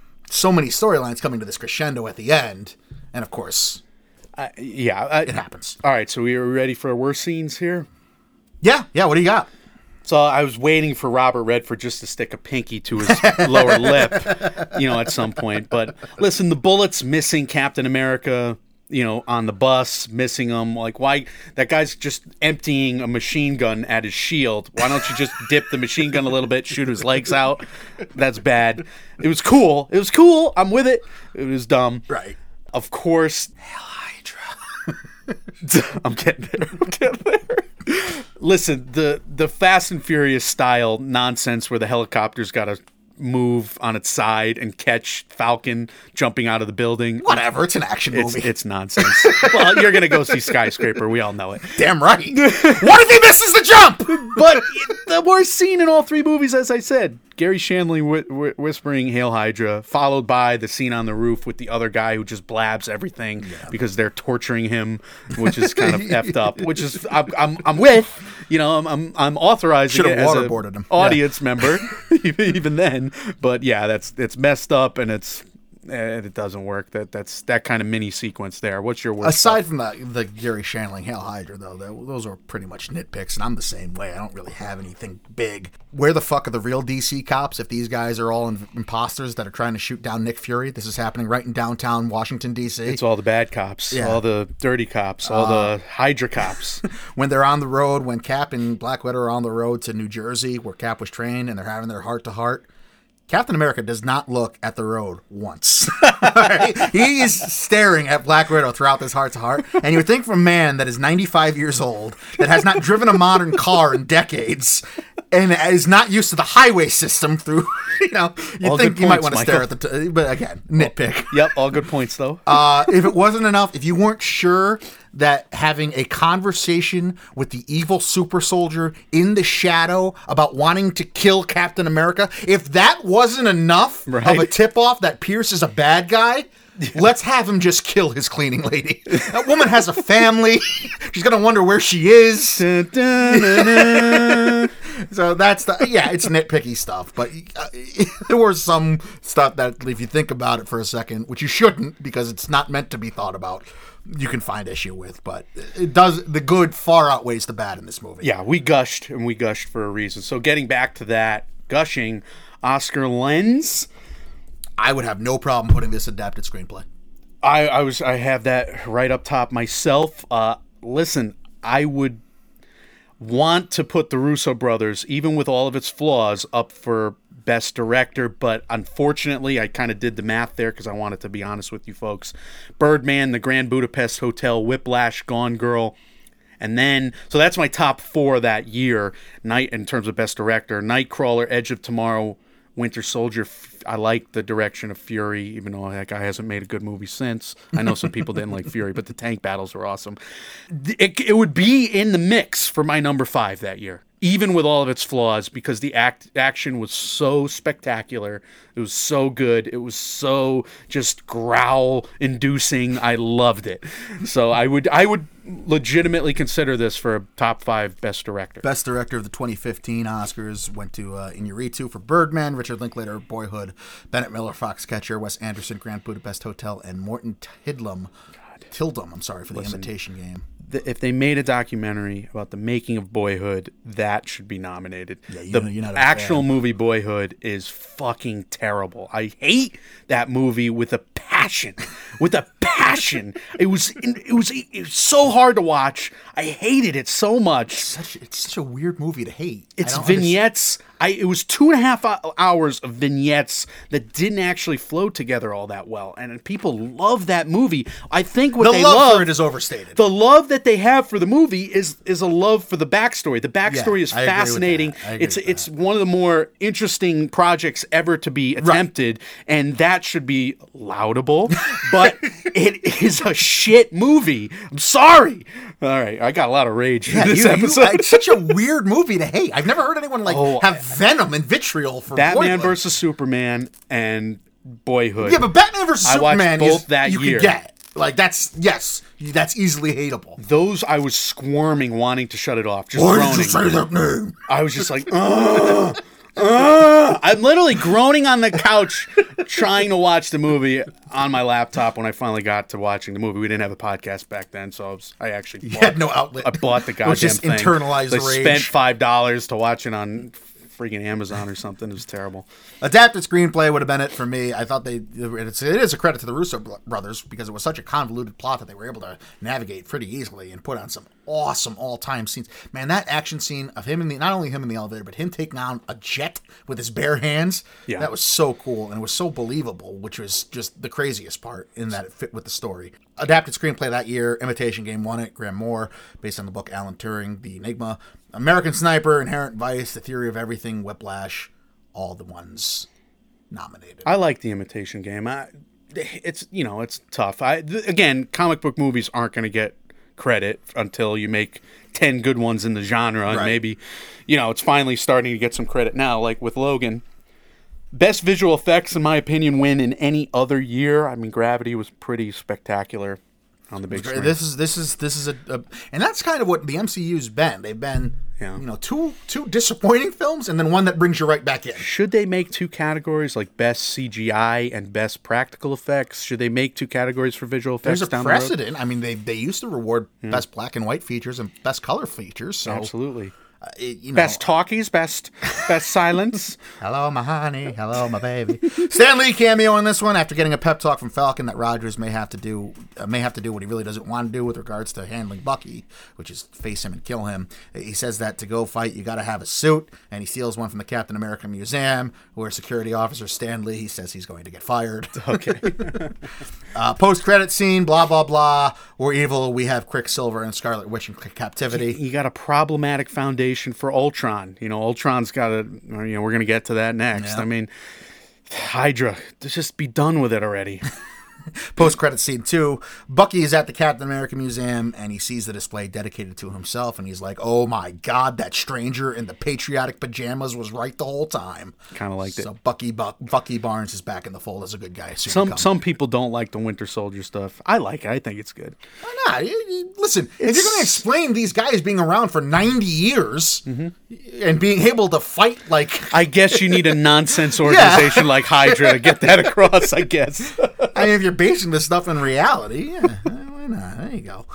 So many storylines coming to this crescendo at the end. And of course, uh, yeah, uh, it happens. All right, so we are ready for our worst scenes here. Yeah, yeah, what do you got? So I was waiting for Robert Redford just to stick a pinky to his lower lip, you know, at some point. But listen, the bullet's missing Captain America, you know, on the bus, missing him. Like, why? That guy's just emptying a machine gun at his shield. Why don't you just dip the machine gun a little bit, shoot his legs out? That's bad. It was cool. It was cool. I'm with it. It was dumb. Right. Of course. Hell Hydra. I'm getting there. I'm getting there. Listen, the the Fast and Furious style nonsense where the helicopter's got to move on its side and catch Falcon jumping out of the building. Whatever, it's an action It's, movie. it's nonsense. Well, you're going to go see Skyscraper. We all know it. Damn right. What if he misses the jump? But the worst scene in all three movies, as I said, Gary Shandling whi- whi- whispering Hail Hydra, followed by the scene on the roof with the other guy who just blabs everything because they're torturing him, which is kind of effed up. Which is I'm I'm, I'm with, you know, I'm I'm, I'm authorizing Should've it as a waterboarded him. audience member, even, even then. But yeah, that's it's messed up and it's. eh, It doesn't work. That that's that kind of mini sequence there. What's your worst? Aside from the the Gary Shandling Hail Hydra, though, that, those are pretty much nitpicks, and I'm the same way. I don't really have anything big. Where the fuck are the real D C cops if these guys are all in, imposters that are trying to shoot down Nick Fury? This is happening right in downtown Washington, D C. It's all the bad cops, Yeah. all the dirty cops, all the Hydra cops. When they're on the road, when Cap and Black Widow are on the road to New Jersey, where Cap was trained, and they're having their heart-to-heart, Captain America does not look at the road once. Right? He is staring at Black Widow throughout this heart to heart. And you would think from a man that is ninety-five years old, that has not driven a modern car in decades, and is not used to the highway system through, you know, you All think good you might points, want to stare Michael. at the, t- but again, nitpick. Yep, all good points though. Uh, if it wasn't enough, if you weren't sure that having a conversation with the evil super soldier in the shadow about wanting to kill Captain America, if that wasn't enough of a Right. tip off that Pierce is a bad guy, let's have him just kill his cleaning lady. That woman has a family. She's going to wonder where she is. Dun, dun, dun, dun. So that's the, yeah, it's nitpicky stuff. But uh, there was some stuff that, if you think about it for a second, which you shouldn't because it's not meant to be thought about, you can find issue with. But it does, the good far outweighs the bad in this movie. Yeah, we gushed and we gushed for a reason. So getting back to that gushing, Oscar Lenz. I would have no problem putting this adapted screenplay. I, I was I have that right up top myself. Uh, listen, I would want to put the Russo brothers, even with all of its flaws, up for Best Director, but unfortunately, I kind of did the math there because I wanted to be honest with you folks. Birdman, The Grand Budapest Hotel, Whiplash, Gone Girl, and then, so that's my top four that year, night in terms of Best Director. Nightcrawler, Edge of Tomorrow, Winter Soldier. I like the direction of Fury, even though that guy hasn't made a good movie since. I know some people didn't like Fury, but the tank battles were awesome. It, it would be in the mix for my number five that year, even with all of its flaws, because the act action was so spectacular. It was so good. It was so just growl-inducing. I loved it. So I would I would legitimately consider this for a top five Best Director. Best Director of the twenty fifteen Oscars went to uh, Iñárritu for Birdman, Richard Linklater, Boyhood, Bennett Miller, Foxcatcher, Wes Anderson, Grand Budapest Hotel, and Morton Tidlum, Tildum, I'm sorry, for The Listen, Imitation Game. If they made a documentary about the making of Boyhood, that should be nominated. Yeah, you the know, you're not a actual fan. movie Boyhood is fucking terrible. I hate that movie with a passion. With a passion. It was it was it was so hard to watch. I hated it so much. Such it's such a weird movie to hate. It's I don't vignettes. I it was two and a half hours of vignettes that didn't actually flow together all that well, and people love that movie. I think what The they love love for it is overstated. The love that they have for the movie is is a love for the backstory. The backstory Yeah, is I agree with fascinating. that. I agree It's with it's one of the more interesting projects ever to be attempted, and that should be laudable. But it is a shit movie. I'm sorry. All right, I got a lot of rage Yeah, in this you- you- episode. it's such a weird movie to hate. I've never heard anyone like Oh, have venom and vitriol for Batman Boyhood. versus Superman and Boyhood. Yeah, but Batman versus I watched Superman both is, that you year. can get. Like, that's, yes, that's easily hateable. Those I was squirming, wanting to shut it off, just Why groaning. did you say that name? I was just like, ugh, ugh. I'm literally groaning on the couch, trying to watch the movie on my laptop. When I finally got to watching the movie, we didn't have a podcast back then, so I, was, I actually You bought, had no outlet. I bought the It goddamn was just thing. internalized I rage. spent five dollars to watch it on freaking Amazon or something. It was terrible. Adapted screenplay would have been it for me. I thought they it's, it is a credit to the Russo bro- brothers because it was such a convoluted plot that they were able to navigate pretty easily and put on some awesome all-time scenes. Man, that action scene of him in the not only him in the elevator, but him taking on a jet with his bare hands. Yeah. That was so cool and it was so believable, which was just the craziest part in that it fit with the story. Adapted screenplay that year, Imitation Game won it. Graham Moore, based on the book Alan Turing, The Enigma. American Sniper, Inherent Vice, The Theory of Everything, Whiplash, all the ones nominated. I like The Imitation Game. I, it's you know it's tough. I th- again, comic book movies aren't going to get credit until you make ten good ones in the genre, and Right. maybe you know it's finally starting to get some credit now. Like with Logan, best visual effects, in my opinion, win in any other year. I mean, Gravity was pretty spectacular on the big screen. This is this is this is a, a and that's kind of what the M C U's been. They've been Yeah. you know two two disappointing films and then one that brings you right back in. Should they make two categories like best C G I and best practical effects? Should they make two categories for visual effects There's a down the road? precedent. I mean, they they used to reward best black and white features and best color features. So Absolutely. uh, it, you know, Best talkies, best best silence. hello, my honey. Hello, my baby. Stan Lee cameo in this one after getting a pep talk from Falcon that Rogers may have to do uh, may have to do what he really doesn't want to do with regards to handling Bucky, which is face him and kill him. He says that to go fight, you got to have a suit, and he steals one from the Captain America Museum, where security officer Stan Lee he says he's going to get fired. Okay. uh, Post credit scene, blah blah blah. We're evil. We have Quicksilver and Scarlet Witch in captivity. You got a problematic foundation for Ultron. You know, Ultron's got a, you know, we're going to get to that next. Yeah. I mean, Hydra, just be done with it already. Post-credit scene two, Bucky is at the Captain America Museum, and he sees the display dedicated to himself, and he's like, oh my god, that stranger in the patriotic pajamas was right the whole time. Kind of liked So it. Bucky Bu- Bucky Barnes is back in the fold as a good guy. soon to Some come. some people don't like the Winter Soldier stuff. I like it. I think it's good. Why not? You- you- Listen, if you're going to explain these guys being around for ninety years and being able to fight like... I guess you need a nonsense organization like Hydra to get that across, I guess. I mean, if you're basing this stuff in reality, yeah, why not? There you go.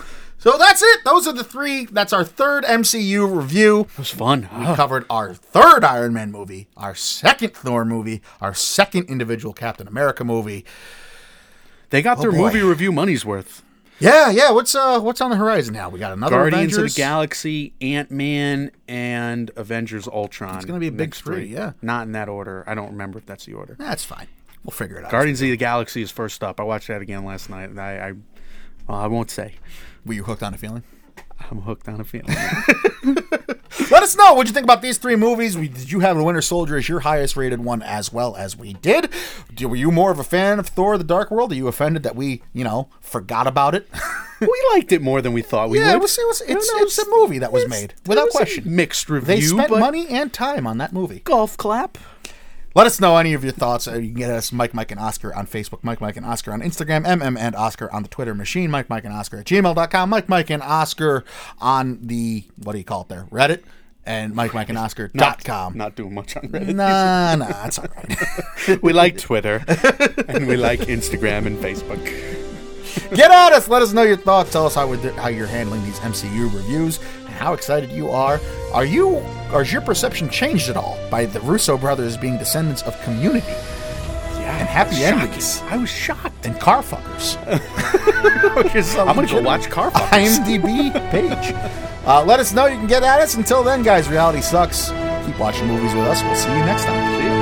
So that's it. Those are the three. That's our third M C U review. It was fun. We covered our third Iron Man movie, our second Thor movie, our second individual Captain America movie. They got Oh, their boy. movie review money's worth. Yeah, yeah. What's uh, what's on the horizon now? We got another Guardians Avengers. of the Galaxy, Ant-Man, and Avengers Ultron. It's gonna be a big next three, week. yeah. Not in that order. I don't remember if that's the order. That's fine. We'll figure it out. Guardians of the Galaxy is first up. I watched that again last night. And I, I, well, I won't say. Were you hooked on a feeling? I'm hooked on a feeling. Let us know what you think about these three movies. We, did you have The Winter Soldier as your highest rated one as well as we did? did? Were you more of a fan of Thor the Dark World? Are you offended that we, you know, forgot about it? We liked it more than we thought we yeah, would. it was, it was, it's, No, no, it's a movie that was made, without it was a question. Mixed review. They spent but money and time on that movie. golf clap. Let us know any of your thoughts. Uh, You can get us Mike, Mike, and Oscar on Facebook, Mike, Mike, and Oscar on Instagram, M M and Oscar on the Twitter machine, Mike, Mike, and Oscar at gmail dot com, Mike, Mike, and Oscar on the, what do you call it there, Reddit, and Mike, Mike, and Oscar dot com. Not doing much on Reddit. Nah, nah, that's all right. We like Twitter, and we like Instagram and Facebook. Get at us. Let us know your thoughts. Tell us how we're, how you're handling these M C U reviews and how excited you are. Are you, or has your perception changed at all by the Russo brothers being descendants of Community Yeah, and happy shocking. endings I was shocked. and car fuckers? I'm gonna go watch Car Fuckers. IMDb page. Uh, let us know. You can get at us. Until then, guys, reality sucks. Keep watching movies with us. We'll see you next time. See ya.